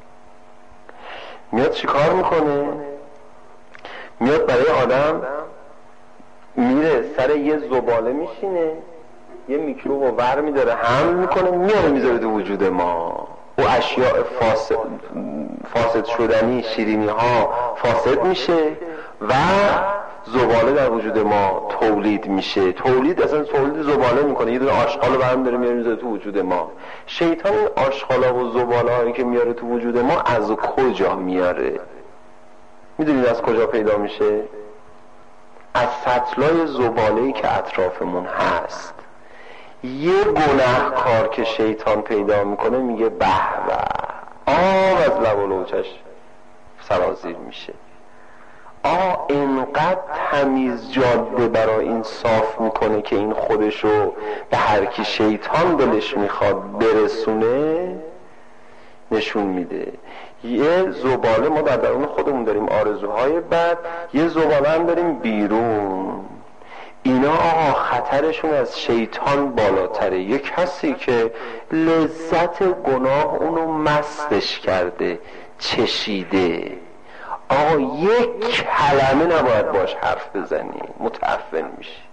میاد چی کار میکنه؟ میاد برای آدم میره سر یه زباله میشینه، یه میکروب رو ور میداره حمل میکنه میاره میذاره تو وجود ما. او اشیاء فاسد, فاسد شدنی شیرینی ها فاسد میشه و زباله در وجود ما تولید میشه. تولید اصلا تولید زباله میکنه، یه دونه آشغال رو برمی داره میاره میذاره تو وجود ما. شیطان این آشغالا و زباله هایی که میاره تو وجود ما از کجا میاره؟ میدونید از کجا پیدا میشه؟ از سطلای زباله‌ای که اطرافمون هست. یه گناهکار که شیطان پیدا میکنه میگه به به، آب از لب و لوچش سرازیر میشه. آ اینقدر تمیز جاده برای این صاف میکنه که این خودشو به هر کی شیطان دلش میخواد برسونه نشون میده. یه زباله ما در درون خودمون داریم، آرزوهای بد، یه زباله هم داریم بیرون. اینا آقا خطرشون از شیطان بالاتره. یه کسی که لذت گناه اونو مستش کرده، چشیده، آقا یک کلمه نباید باش حرف بزنی، متعفن میشی.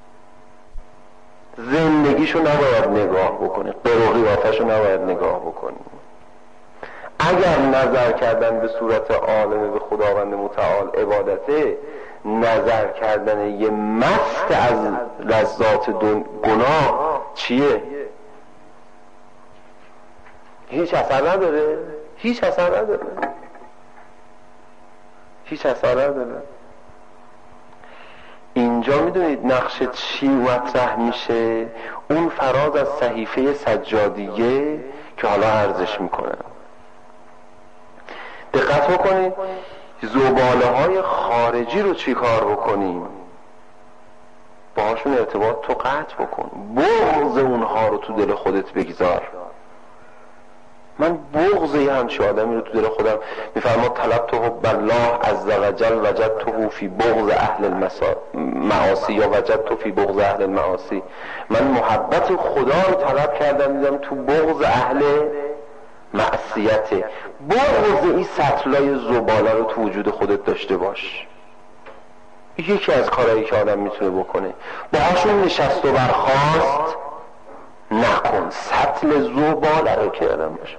زندگیشو نباید نگاه بکنی، قروقی وافشو نباید نگاه بکنی. اگر نظر کردن به صورت عالم به خداوند متعال عبادته، نظر کردن یه مست از لذات گناه چیه؟ هیچ اثر نداره، هیچ اثر نداره، هیچ اثر نداره. اینجا میدونید نقش چی مطرح میشه؟ اون فراز از صحیفه سجادیه که حالا عرضش میکنه. دقت بکنید، زباله های خارجی رو چی کار بکنیم؟ باهاشون ارتباط تو قطع بکن، بغض اونها رو تو دل خودت بگذار. من بغض یه همچه آدمی رو تو دل خودم میفرماد طلبت حب الله عز وجل وجدته فی بغض اهل المعاصی یا وجدته فی بغض اهل المعاصی. من محبت خدا رو طلب کردم، دیدم تو بغض اهل معصیته. بغض این سطلای زباله رو تو وجود خودت داشته باش. یکی از کارهایی که آدم میتونه بکنه، باهاشون نشست و برخاست نکن. سطل زباله رو که آدم باشه.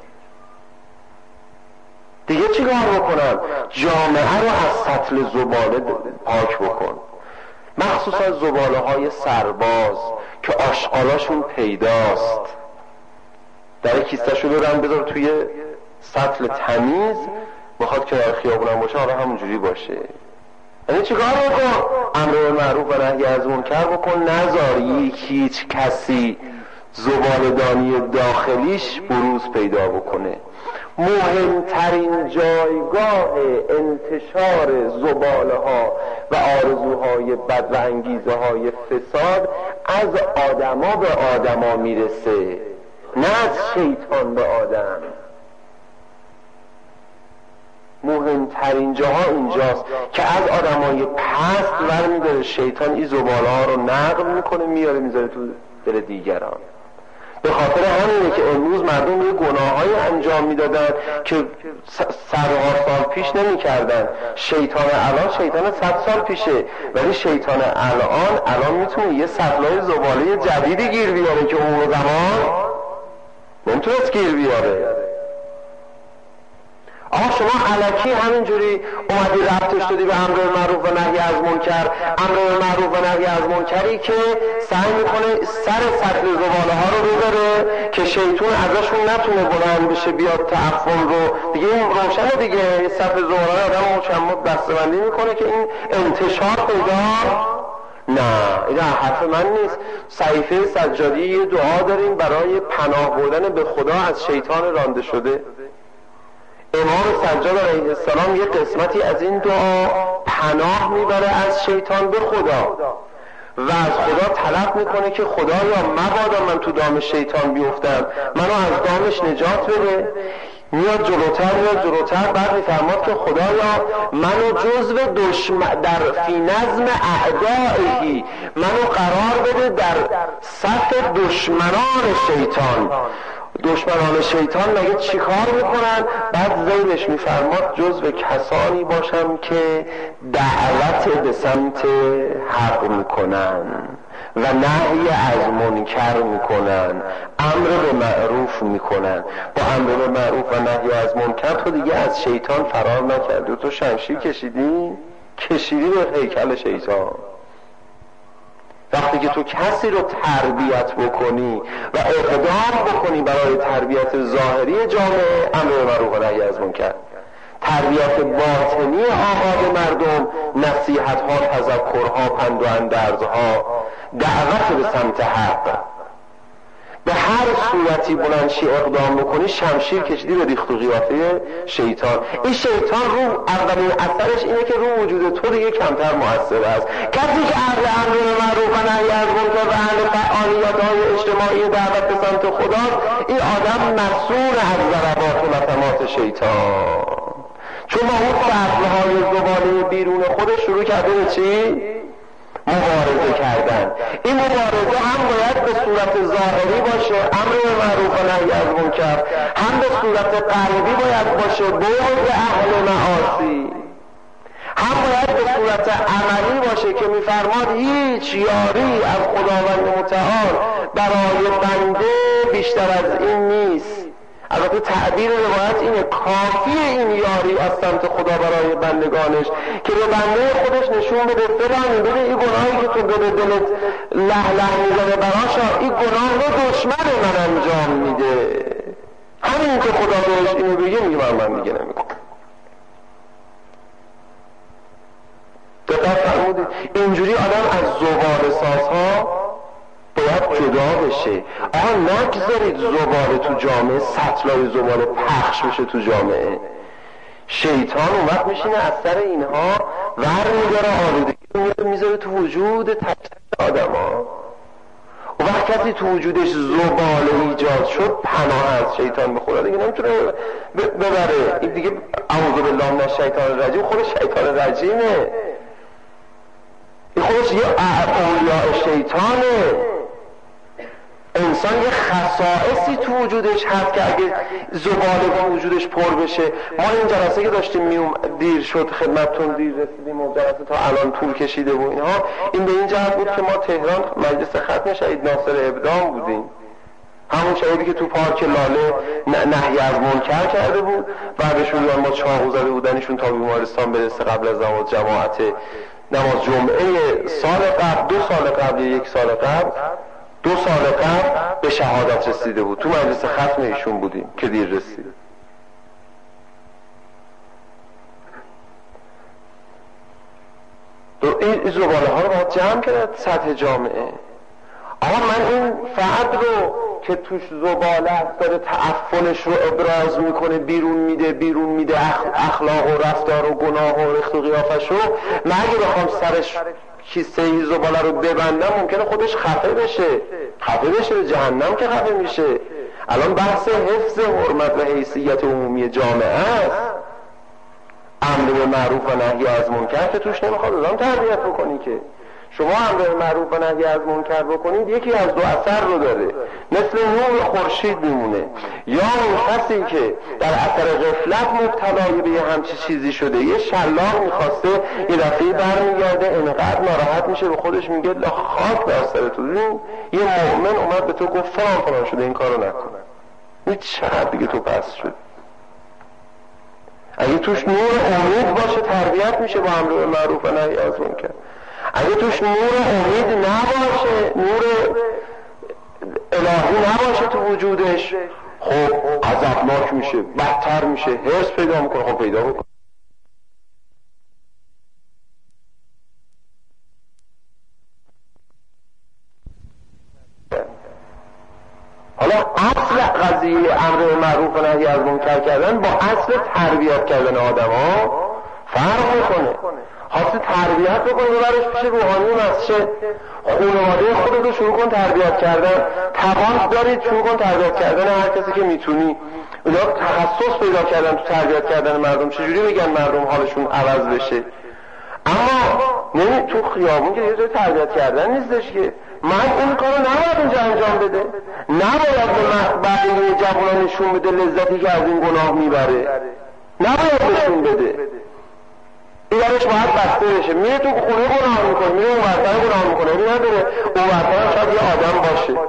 دیگه چی کار بکنم؟ جامعه رو از سطل زباله پاک بکن، مخصوصا زباله های سرباز که آشغالاشون پیداست. در کیسه شو دارن بذار توی سطل تمیز، بخواد که در خیابونم باشه حالا همونجوری باشه. یعنی چی کار بکن؟ امر معروف و نهی از منکر بکن، نذاری هیچ کسی زباله‌دانی داخلیش بروز پیدا بکنه. مهمترین جایگاه انتشار زباله ها و آرزوهای بد و انگیزه های فساد از آدما به آدما میرسه، نه از شیطان به آدم. مهمترین جاها اینجاست که از آدمای پست برمی‌داره شیطان این زباله ها رو نقل میکنه، میاره میذاره تو دل دیگران. به خاطر همینه که امروز مردم یه گناهایی انجام میدادن که صدها سال پیش نمی کردن. شیطان الان شیطان صد سال پیشه، ولی شیطان الان الان میتونه یه سطلای زباله جدیدی گیر بیاره که اون زمان نمیتونست گیر بیاره. آها شما الکی همینجوری اومدی ربطش دادی به امر معروف و نهی از منکر، امر معروف و نهی از منکری که سعی میکنه سر سطل زباله ها رو ببره که شیطان ازشون نتونه بلند بشه بیاد تعفن رو. دیگه این روشنه دیگه، سطل زباله آدم مچمد دستبندی میکنه که این انتشار پیدا. نه این حرف من نیست. صحیفه سجادی یه دعا داریم برای پناه بردن به خدا از شیطان رانده شده. امام سجاد علیه السلام یه قسمتی از این دعا پناه میبره از شیطان به خدا و از خدا طلب میکنه که خدایا مبادا من تو دام شیطان بیفتم، منو از دامش نجات بده. میاد جلوتر میاد جلوتر بعد میفرماد که خدایا منو جزو دشمن در فی نظم اعدائهی، منو قرار بده در صف دشمنان شیطان. دشمنان شیطان مگه چی کار میکنن؟ بعد زیرش میفرماد جزو کسانی باشم که دعوت به سمت حق میکنن و نهی از منکر میکنن، امر به معروف میکنن. با امر به معروف و نهی از منکر تو دیگه از شیطان فرار نکردی. تو شمشیر کشیدی کشیدی به هیکل شیطان. وقتی که تو کسی رو تربیت بکنی و اقدام بکنی برای تربیت ظاهری جامعه، امر به معروف و نهی از منکر، تربیت باطنی آغاز مردم، نصیحت‌ها، تذکرها، پند و اندرزها، دعوت به سمت حق. به هر صورتی بلندشی اقدام بکنی شمشیر کشیدی به ریخت و قیافه شیطان. این شیطان رو اولین اثرش اینه که رو وجود تو دیگه کمتر مؤثر است. کسی که اهل امر معروف و نهی از منکر و اهل فعالیت‌های اجتماعی دعوت به سمت خدا، این آدم مسئول از ضربات و لطمات شیطان، چون با اون فضلهای زباله بیرون خودش شروع کرده به چی؟ مبارزه کردن. این مبارزه هم باید به صورت ظاهری باشه، امر معروف و نهی از منکر، هم به صورت قلبی باید باشه، بغض اهل معاصی، هم باید به صورت عملی باشه که میفرماد هیچ یاری از خداوند متعال برای بنده بیشتر از این نیست. البته تعبیر روایت اینه، کافی این یاری از سمت خدا برای بندگانش که به بنده خودش نشون بده فلان، بده این گناهی که تو به دلت له له میزنه براشا، این گناه رو دشمن من انجام میده. همین که خدا بهش اینو بگه میگه من من دیگه نمیکنم. دقیق فرمودید؟ اینجوری آدم از زباله سازها باید جدا بشه. آها نگذارید زباله تو جامعه، سطلای زباله پخش بشه تو جامعه. شیطان اون وقت میشینه از سر اینها ور میداره، آلودگی میذاره تو وجود تک تک آدم ها. اون وقت کسی تو وجودش زباله ایجاد شد پناه از شیطان بخوره دیگه نمیتونه ببره. این دیگه اعوذ بالله من الشیطان الرجیم خود شیطان رجیمه، این خودش یه اولیاء شیطانه. انسان یه خصائصی تو وجودش هست که اگه زباله تو وجودش پر بشه. ما این جلسه که داشتیم میوم دیر شد خدمتتون، دیر رسیدیم و جلسه تا الان طول کشیده و اینها، این به این جهت بود که ما تهران مجلس ختم شهید ناصر ابدام بودیم، همون شهیدی که تو پارک لاله نهی از منکر کرده بود، بعدشون با چاقو زده بودنشون تا بیمارستان برسه قبل از نماز جماعت نماز جمعه سال قبل، دو سال قبل یا یک سال قبل دو سال قبل به شهادت رسیده بود. تو مجلس ختم ایشون بودیم که دیر رسید. این زباله ها رو باید جمع کرد سطح جامعه. آقا من این فرد رو که توش زباله هست داره تعفنش رو ابراز میکنه، بیرون میده بیرون میده اخلاق و رفتار و گناه و رخت و قیافش رو، من اگه بخوام سرش کیسه ای زباله رو ببندم ممکنه خودش خفه بشه، خفه بشه به جهنم که خفه میشه. الان بحث حفظ حرمت و حیثیت عمومی جامعه است. امر به معروف و نهی از منکر که توش نمیخواد آدم تربیت بکنی که شما امر به معروف و نهی از منکر بکنید یکی از دو اثر رو داره، مثل نور خورشید میمونه، یا اون کسی که در اثر غفلت مبتلای به یه همچی چیزی شده، یه شلاق میخواسته یه دفعه برمیگرده انقدر ناراحت میشه به خودش میگه لا خاک بر سر تو، یه مؤمن اومد به تو گفت فلان فلان شده این کارو نکن، این چقدر دیگه تو پس شد. اگه توش نور امید باشه تربیت میشه با امر به معروف و نهی از منکر. اگه توش نور امید نباشه، نور الهی نباشه تو وجودش، خب عذابناک میشه، بدتر میشه، حرص پیدا میکنه. خب پیدا بکن. حالا اصل قضیه امر به معروف و نهی از منکر کردن با اصل تربیت کردن آدم ها فرق میکنه. خاصی تربیت بکن ببرش پیش روحانی مسجد، خانواده خودت رو شروع کن تربیت کردن، توان دارید شروع کن تربیت کردن هر کسی که میتونی. اونا تخصص پیدا کردن تو تربیت کردن مردم، چجوری بگن مردم حالشون عوض بشه. اما نمی تو خیابون که یه جای تربیت کردن نیستش که من این کارو نباید اینجا انجام بده، نباید به بقیه جوانان نشون بده لذتی که از این گناه میبره، نباید نشون بده. ایرانش باید بسته بشه. میره تو خونه گناه میکنه، میره اون ورطه گناه میکنه، این نداره اون ورطه شاید یه آدم باشه.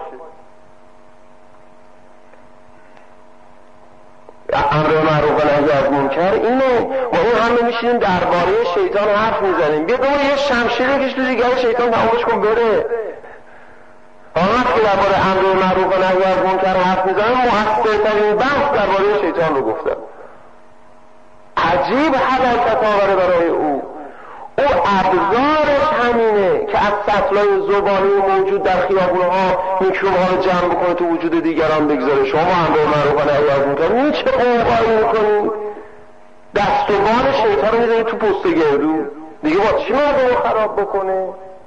امر معروف و نهی از منکر اینه. ما این همه میشینیم درباره شیطان حرف میزنیم، بیا دوباره یه شمشیر بکش تو جگر شیطان تمامش کن بره. آنها که درباره امر معروف و نهی از منکر حرف میزنن مؤثرترین بحث درباره شیطان رو گفتن. عجیب حلاکت آوره برای او. او ابزارش همینه که از سطلای زباله موجود در خیابونها میکروب ها رو جمع بکنه تو وجود دیگران بگذاره. شما هم به معروف و نهی از منکر این چه قوقایی میکنید؟ دست و بال شیطان رو میذارید تو پوست گردو، دیگه با چی مردم رو خراب بکنه؟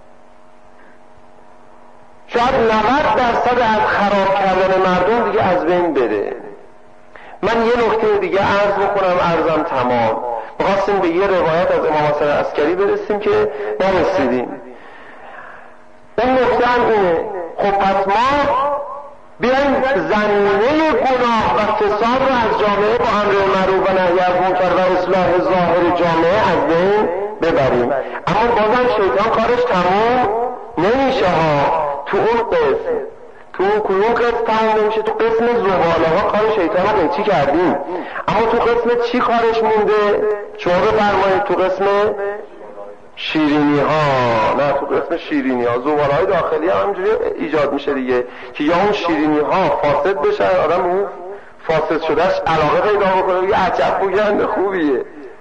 شاید نود درصد از خراب کردن مردم دیگه از بین بره. من یه نکته دیگه عرض بکنم، عرضم تمام. می‌خواستیم به یه روایت از امام حسن عسکری برسیم که نرسیدیم. اون نکته هم اینه، خب پس ما بیایم زمینه گناه و فساد رو از جامعه با امر معروف و نهی از منکر و اصلاح ظاهر جامعه از بین ببریم. اما بازم شیطان کارش تمام نمیشه ها. تو اون قسم تو اون کلون قسم تمام نمیشه. تو قسم زباله ها کار شیطان رو قیچی کردیم، اما تو قسم چی کارش مونده؟ شما بفرمایید. تو قسم شیرینی ها، نه تو قسم شیرینی ها. زباله های داخلی هم همینجوری ایجاد میشه دیگه که یا اون شیرینی ها فاسد بشه، آدم اون فاسد شدهش علاقه پیدا بکنه بگه عجب بوگند خوبیه.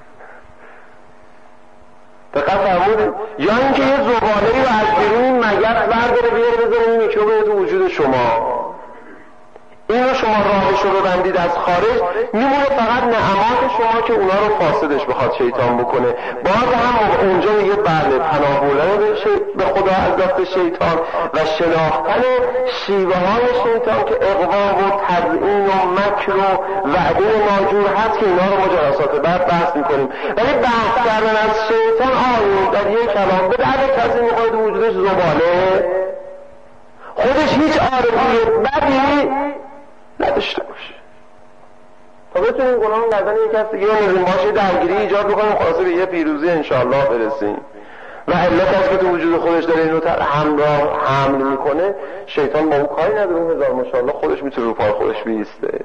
دقیق فرمودید؟ یا اینکه یه زباله‌ای رو از بیرون مگس برداره بیاره بذاره این میکروب تو وجود شما. این رو شما راهش رو ببندید از خارج، میمونه فقط نعمات شما که اونا رو فاسدش بخواد شیطان بکنه. باز هم اونجا میگه بله پناه بردن به خدا از دست شیطان و شناختن شیوه های شیطان که اغوا و تزیین و مکر و وعده ناجور هست که اینا رو ما جلسات بعد بحث میکنیم. ولی بحث کردن از شیطان آیون در یک کلام به درد کسی میخواد وجودش زباله، خودش هیچ آرزوی بدی نداشته باشه تا بتونیم گناه گردن یک کس دیگه نزیم باشه درگیری ایجاد بکنیم، خلاصه به یه پیروزی انشاءالله برسیم. و علت از که تو وجود خودش داره اینو همراه حمل میکنه، شیطان با اون کاری نداره، اون هزار ماشاءالله خودش میتونه رو پای خودش بیسته.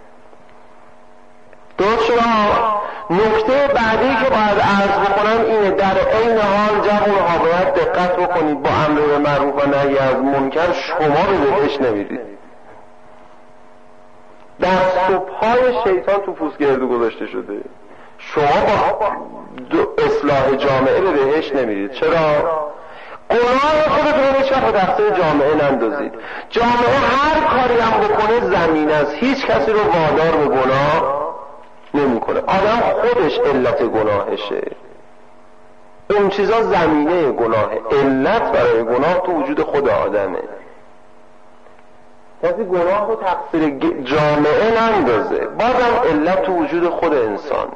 درست شد. نکته بعدی که باید عرض بکنم اینه، در عین حال جوانها باید دقت بکنید با امر معروف و نهی از منکر شما به بهش نمیرید. دست و پای شیطان تو پوست گردو گذاشته شده. شما با اصلاح جامعه به بهش نمیرید. چرا؟ گناه خودتون رو هیچ وقت دسته جامعه نندازید. جامعه هر کاری هم بکنه زمین است، هیچ کسی رو وادار به گناه نمی کنه. آدم خودش علت گناهشه. اون چیزا زمینه گناهه. علت برای گناه تو وجود خود آدمه. کسی گناه رو تقصیر جامعه نندازه، بازم علت تو وجود خود انسانه.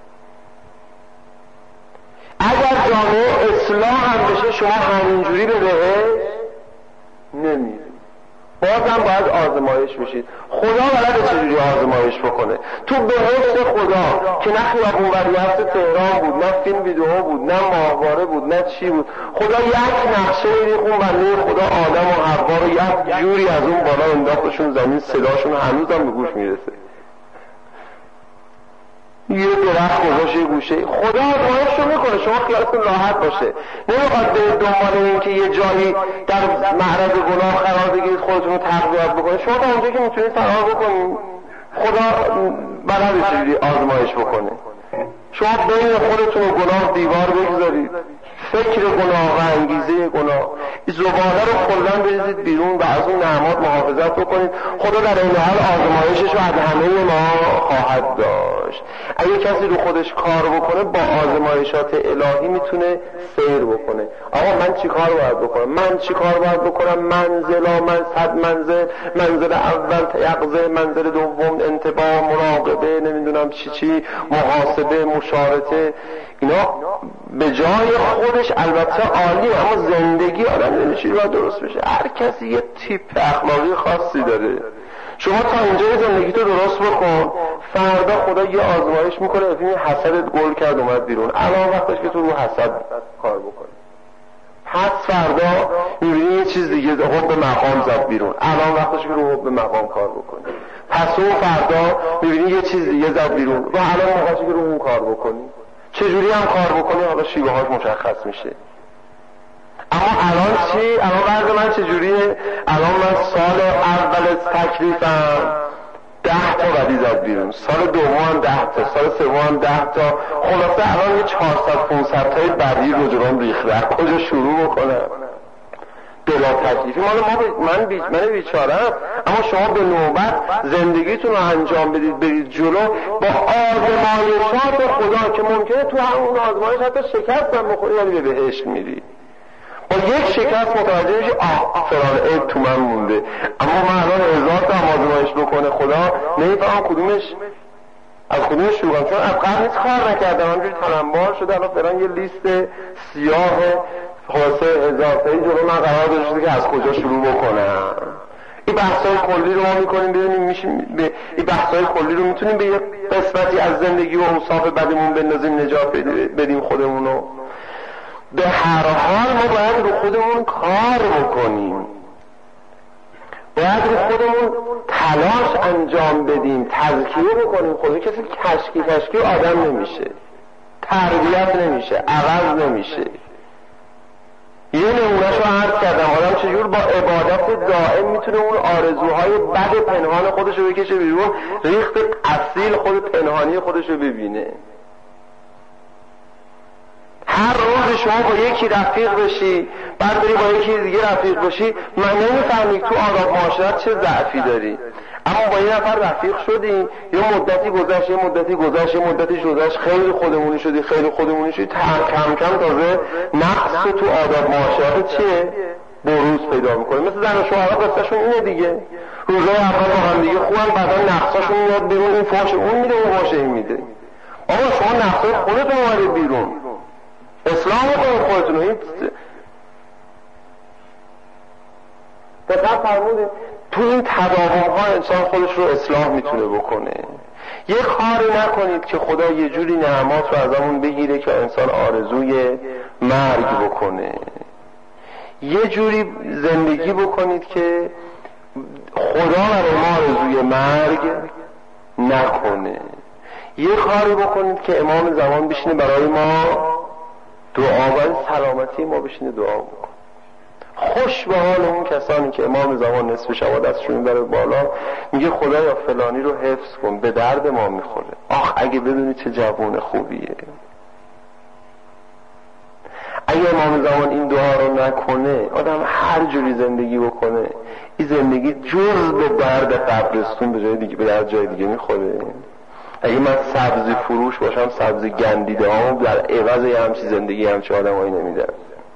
اگر جامعه اصلاح هم بشه شما همینجوری به بهش نمیرید، بازم باید آزمایش بشید. خدا بلده چجوری آزمایش بکنه. تو بهشت خدا که نه خیابون وریفت تهران بود، نه فیلم ویدئو بود، نه ماهواره بود، نه چی بود، خدا یک نقشه میریخون بنده خدا آدم و حوا رو یک جوری از اون بالا انداختشون زمین، صداشون هنوزم به گوش میرسه. یه درخت گذاشت یه گوشه، خدا آزمایش رو میکنه. شما خیالتون راحت باشه، نمیخواد به دنبال این که یه جایی در معرض گناه قرار بگیرید خودتون رو تقویت بکنید. شما تا اونجا که میتونید فرار بکنید، خدا بلده چجوری آزمایش بکنه. شما بین خودتون و گناه دیوار بگذارید، فکر گناه و انگیزه گناه، این زباله رو کلاً بریزید بیرون و از اون نعمات محافظت بکنید. خدا در این حال آزمایشش رو از همه ما خواهد داشت. اگه کسی رو خودش کار بکنه با آزمایشات الهی میتونه سیر بکنه. آقا من چی کار باید بکنم؟ من چی کار باید بکنم؟ منزل من صد منزل، منزل اول یقظه، منزل دوم انتباه، مراقبه، نمیدونم چی چی، محاسبه، مشارطه، اینا به جای خودش البته عالی، اما زندگی آدم نمیشه باید درست بشه. هر کسی یه تیپ اخلاقی خاصی داره. شما تا اینجا زندگی تو درست بکن، فردا خدا یه آزمایش میکنه، این حسدت گل کرد اومد بیرون، الان وقتش که تو رو حسد کار بکنی. پس فردا میبینی یه چیز دیگه حب به مقام زد بیرون، الان وقتش که رو حب به مقام کار بکنی. پس اون فردا میبینی یه چیز دیگه زد بیرون و الان موقعی که رو اون کار بکنی. چجوری هم کار بکنی حالا شیوه هاش مشخص میشه. اما الان چی؟ الان بعد من چجوریه؟ الان من سال اول تکلیفم، ده ده تا بدی زد بیرون، سال دوم هم ده تا، سال سوم هم ده تا. خلاصه الان یه چهارصد پانصد تای بدی رو جلوم ریخته. کجا شروع بکنم؟ بلا تکلیفی مال ما ب... من بی... من بیچاره‌ام. اما شما به نوبت زندگیتون رو انجام بدید، برید جلو با آزمایشات خدا که ممکنه تو همون آزمایش حتی شکست هم بخوری ولی به بهشت میری. با یک شکست متوجه میشی آه فلان عیب تو من مونده. اما من الان هزار تا آزمایش بکنه خدا نمیفهم کدومش از کدومش شروع کنم، چون از قبل هیچ کار نکردم، همینجوری تنبار شده. الان فلان یه لیست سیاه خلاصه هزار تایی جلو من قرار داشته که از کجا شروع بکنم. این بحثای کلی رو ما میکنیم ببینیم میشیم به این بحثای کلی رو میتونیم به یه قسمتی از زندگی و اوصاف بدمون بندازیم نجات بدیم خودمونو. به هر حال ما باید رو خودمون کار بکنیم، باید رو خودمون تلاش انجام بدیم، تزکیه بکنیم خودمون. کسی کشکی کشکی آدم نمیشه، تربیت نمیشه، عوض نمیشه. یه نمونهشو عرض کردم، آدم چجور با عبادت دائم میتونه اون آرزوهای بد پنهان خودشو بکشه بیرون، ریخت اصیل خود پنهانی خودشو ببینه. هر روز شما با یکی رفیق بشی، بعد بری با یکی دیگه رفیق بشی، من نمیفهمی تو آداب معاشرت چه ضعفی داری. اما با یه نفر رفیق شدی، یه مدتی گذشت یه مدتی گذشت یه مدتی گذشت خیلی خودمونی شدی خیلی خودمونی شدی، کم کم تازه نقص تو آداب معاشرت چیه؟ بروز پیدا میکنه. مثل زن و شوهر قصهشون اینه دیگه. روزای اول با هم دیگه خوبن، بعدا نقصاشون میاد بیرون، این فحش اون میده اون فحش این میده. آقا شما نقصای خودتون اومدید بیرون، اصلاح بکنید خودتون. این دقیق فرمودید تو این تداوم ها انسان خودش رو اصلاح میتونه بکنه. یه کاری نکنید که خدا یه جوری نعمات رو ازمون بگیره که انسان آرزوی مرگ بکنه. یه جوری زندگی بکنید که خدا برای ما آرزوی مرگ نکنه. یه کاری بکنید که امام زمان بشینه برای ما دعا، برای سلامتی ما بشینه دعا بکنه. خوش به حال اون کسانی که امام زمان نصف شب دستشون میبره بالا میگه خدایا فلانی رو حفظ کن، به درد ما میخوره. آخ اگه بدونی چه جوون خوبیه. اگه امام زمان این دعا رو نکنه، آدم هر جوری زندگی بکنه، این زندگی جز به درد قبرستون به جای دیگه به درد جای دیگه میخوره. اگه من سبزی فروش باشم، سبزی گندیده هم در عوض یه همچی زندگی همچی آدم هایی نمیدن.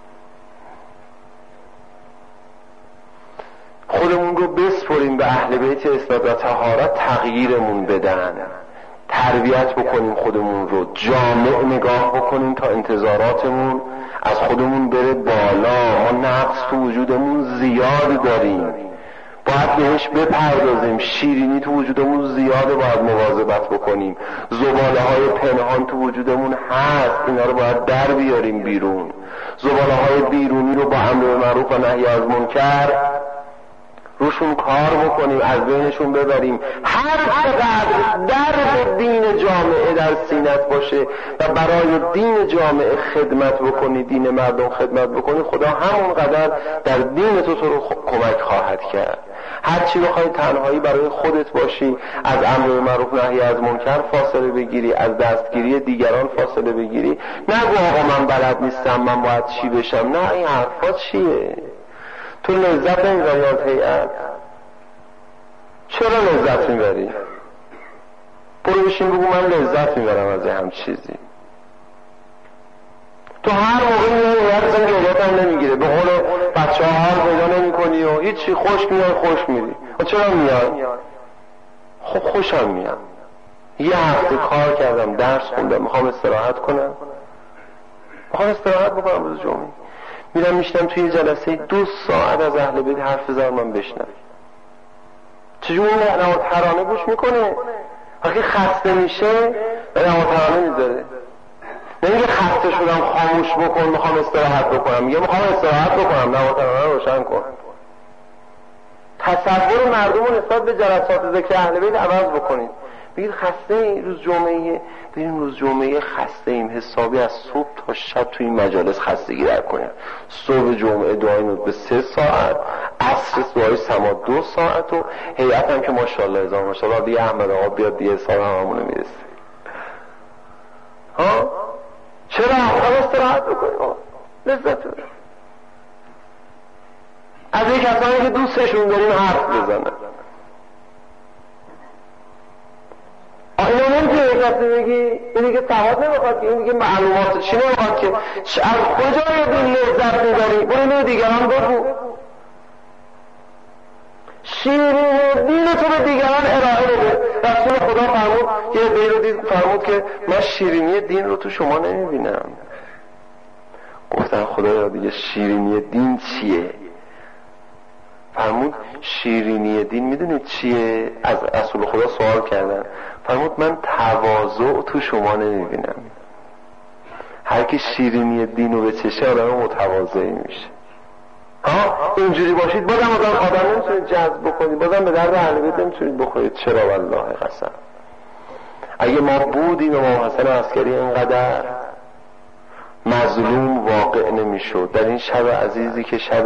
خودمون رو بسپریم به اهل بیت اسناد و طهارت، تغییرمون بدن، تربیت بکنیم خودمون رو، جامع نگاه بکنیم تا انتظاراتمون از خودمون بره بالا. ما نقص تو وجودمون زیاد داریم، باید بهش بپردازیم. شیرینی تو وجودمون زیاده، باید مواظبت بکنیم. زباله های پنهان تو وجودمون هست، اینا رو باید در بیاریم بیرون. زباله های بیرونی رو با امر معروف و نهی از منکر روشون کار بکنیم، از بینشون ببریم. هر چقدر درد دین جامعه در سینت باشه و برای دین جامعه خدمت بکنی، دین مردم خدمت بکنی، خدا همون قدر در دین تو تو رو کمک خواهد کرد. هر چی بخوای تنهایی برای خودت باشی، از امر معروف نهی از منکر فاصله بگیری، از دستگیری دیگران فاصله بگیری. نگو آقا من بلد نیستم، من باید چی بشم. نه، این حرفا چیه؟ تو لذت نمیبری از هیئت؟ چرا لذت میبری؟ برو بشین بگو من لذت میبرم از هم چیزی. تو هر موقع میای هیئت اصلا گریت هم نمیگیره، به قول بچه ها حال پیدا نمی کنی و هیچی، خوش میای خوش میری. و چرا میای؟ خب خوشم میاد، یه هفته کار کردم، درس خوندم، میخوام استراحت کنم، میخوام استراحت بکنم روز جمعه. میرم میشنم توی جلسه دو ساعت از اهل بیت حرف بزنم من بشنم. چجور نوات ترانه گوش میکنه؟ وقتی خسته میشه نوات ترانه میذاره. نمیگه خسته شدم خاموش بکن میخوام استراحت بکنم، میگه میخوام استراحت بکنم نوات ترانه روشن کن. تصور مردم رو نسبت به جلسات ذکر اهل بیت عوض بکنید. بگید خسته این روز جمعه، بریم روز جمعه خسته ایم، حسابی از صبح تا شب توی این مجالس خستگی در کنیم. صبح جمعه دعاییم به سه ساعت، از عصر دعای سما دو ساعت و هیئت هم که ماشاءالله هزار ماشاءالله دیگه احمد آقا بیاد دیگه حساب هممونه میرسه. ها چرا خلاص استراحت بکنیم، لذت ببریم، از این کسانی که دوستشون داریم حرف بزنن. اینا نمیتونه یک کسی بگی اینی که سواد نمیخواد، که این دیگه معلومات چی نمیخواد، که از کجای دین لذت میبری برو اینو دیگران بگو. شیرین دین تو به دیگران ارائه بده. رسول خدا فرمود که دین رو دید، فرمود که من شیرینی دین رو تو شما نمیبینم. گفتن خدایا دیگه شیرینی دین چیه؟ فرمود شیرینی دین میدونید چیه؟ از رسول خدا سوال کردن، فرمود من تواضع تو شما نمیبینم. هر کی شیرینی دین رو به چشه آدم متواضعی میشه. ها اینجوری باشید بازم آدم آدم نمیتونید جذب بکنید، بازم به درد اهل بیت نمیتونید بخورید. چرا؟ والله قسم اگه ما بودیم امام حسن عسکری اینقدر مظلوم واقع نمیشد. در این شب عزیزی که شب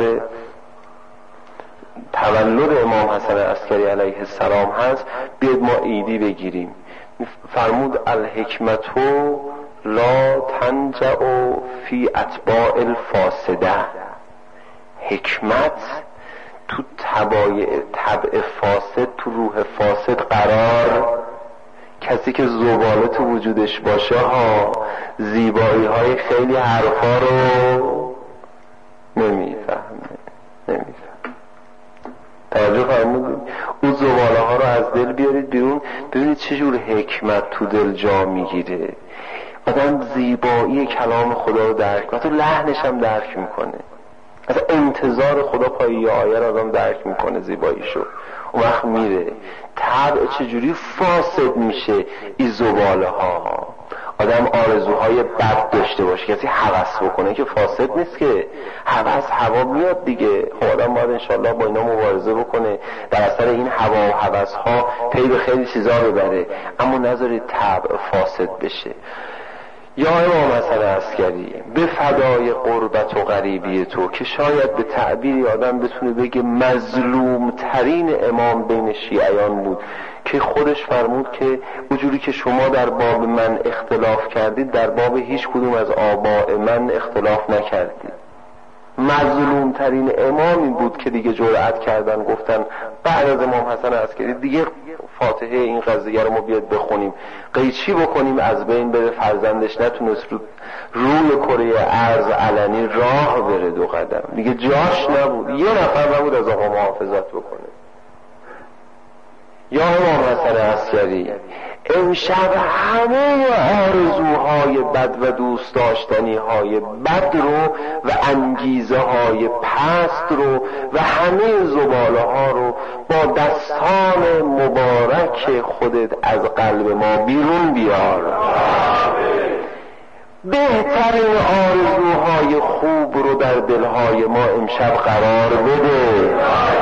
تولد امام حسن عسکری علیه السلام هست، بیاید ما عیدی بگیریم. فرمود الحکمتو لا تنجع فی اتباع الفاسده. حکمت تو طبایع طبع فاسد، تو روح فاسد قرار. کسی که زباله تو وجودش باشه ها زیبایی های خیلی حرفا رو نمیفهمه نمیفهمه توجه فرمودید؟ اون زباله ها رو از دل بیارید بیرون، ببینید چجور حکمت تو دل جا میگیره. آدم زیبایی کلام خدا رو درک کنه، تو لحنش هم درک میکنه. از انتظار خدا پای یه آیه رو آدم درک میکنه زیباییشو. اون وقت میره طبع چجوری فاسد میشه. این زباله ها آدم آرزوهای بد داشته باشه، کسی هوس بکنه که فاسد نیست که. هوس هوا میاد دیگه. آدم باید انشالله با اینا مبارزه بکنه، در اثر این هوا و هوس ها پی به خیلی چیزا ببره، اما نذارید طبع فاسد بشه. یا امام حسن عسکری به فدای قربت و غریبی تو، که شاید به تعبیری آدم بتونه بگه مظلوم ترین امام بین شیعیان بود، که خودش فرمود که اونجوری که شما در باب من اختلاف کردید در باب هیچ کدوم از آباء من اختلاف نکردید. مظلوم ترین امامی بود که دیگه جرأت کردن گفتن بعد از امام حسن عسکری دیگه فاتحه این قضیه رو ما بیاد بخونیم، قیچی بکنیم از بین بره، فرزندش نتونست رو روی کره ارض علنی راه بره دو قدم، دیگه جاش نبود، یه نفر نبود از آقا محافظت بکنه. یا امام حسن عسکری امشب همه آرزوهای بد و دوست داشتنی های بد رو و انگیزه های پست رو و همه زباله ها رو با دستان مبارک خودت از قلب ما بیرون بیار. بهترین آرزوهای خوب رو در دلهای ما امشب قرار بده.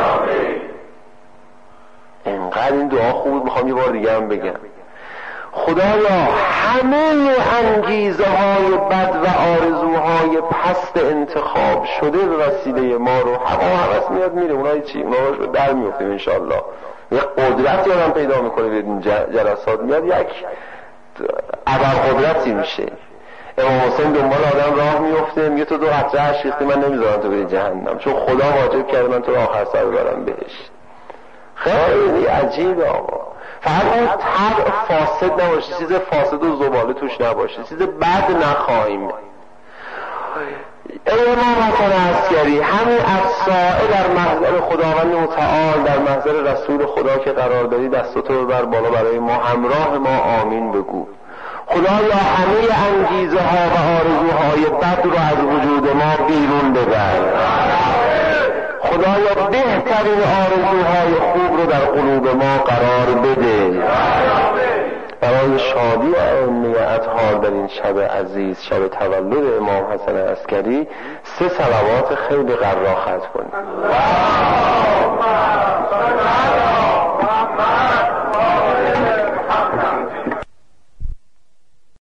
اینقدر این دعا خوب، میخوام یه بار دیگه هم بگم. خدایا همه انگیزه های بد و آرزوهای پست انتخاب شده به وسیله ما رو، هوا هوس میاد میره، اونای چی؟ اونا رو در میفتیم انشالله. یه قدرتی آدم پیدا میکنه به این جلسات، میاد یک ابر قدرتی میشه. امام حسین دنبال آدم راه میفته، میگه تو دو قطره عشق ریختی، من نمیذارم تو بری جهنم، چون خدا واجب کرده من تو رو آخر سر ببرم بهش. خیلی عجیبه آقا. فقط اون طبع فاسد نباشه، چیز فاسد و زباله توش نباشه، چیز بد نخواهیم. ای امام حسن عسکری، همین افسائه در محضر خداوند متعال، در محضر رسول خدا که قرار داری، دستاتو رو بر بالا برای ما، همراه ما آمین بگو. خدایا همه انگیزه ها و آرزوهای بد رو از وجود ما بیرون ببر. خدایا بهترین آرزوهای خوب رو در قلوب ما قرار بده. برای شادی امنیت حال در این شب عزیز، شب تولد امام حسن عسکری، سه صلوات خیلی قرار ختم کنیم.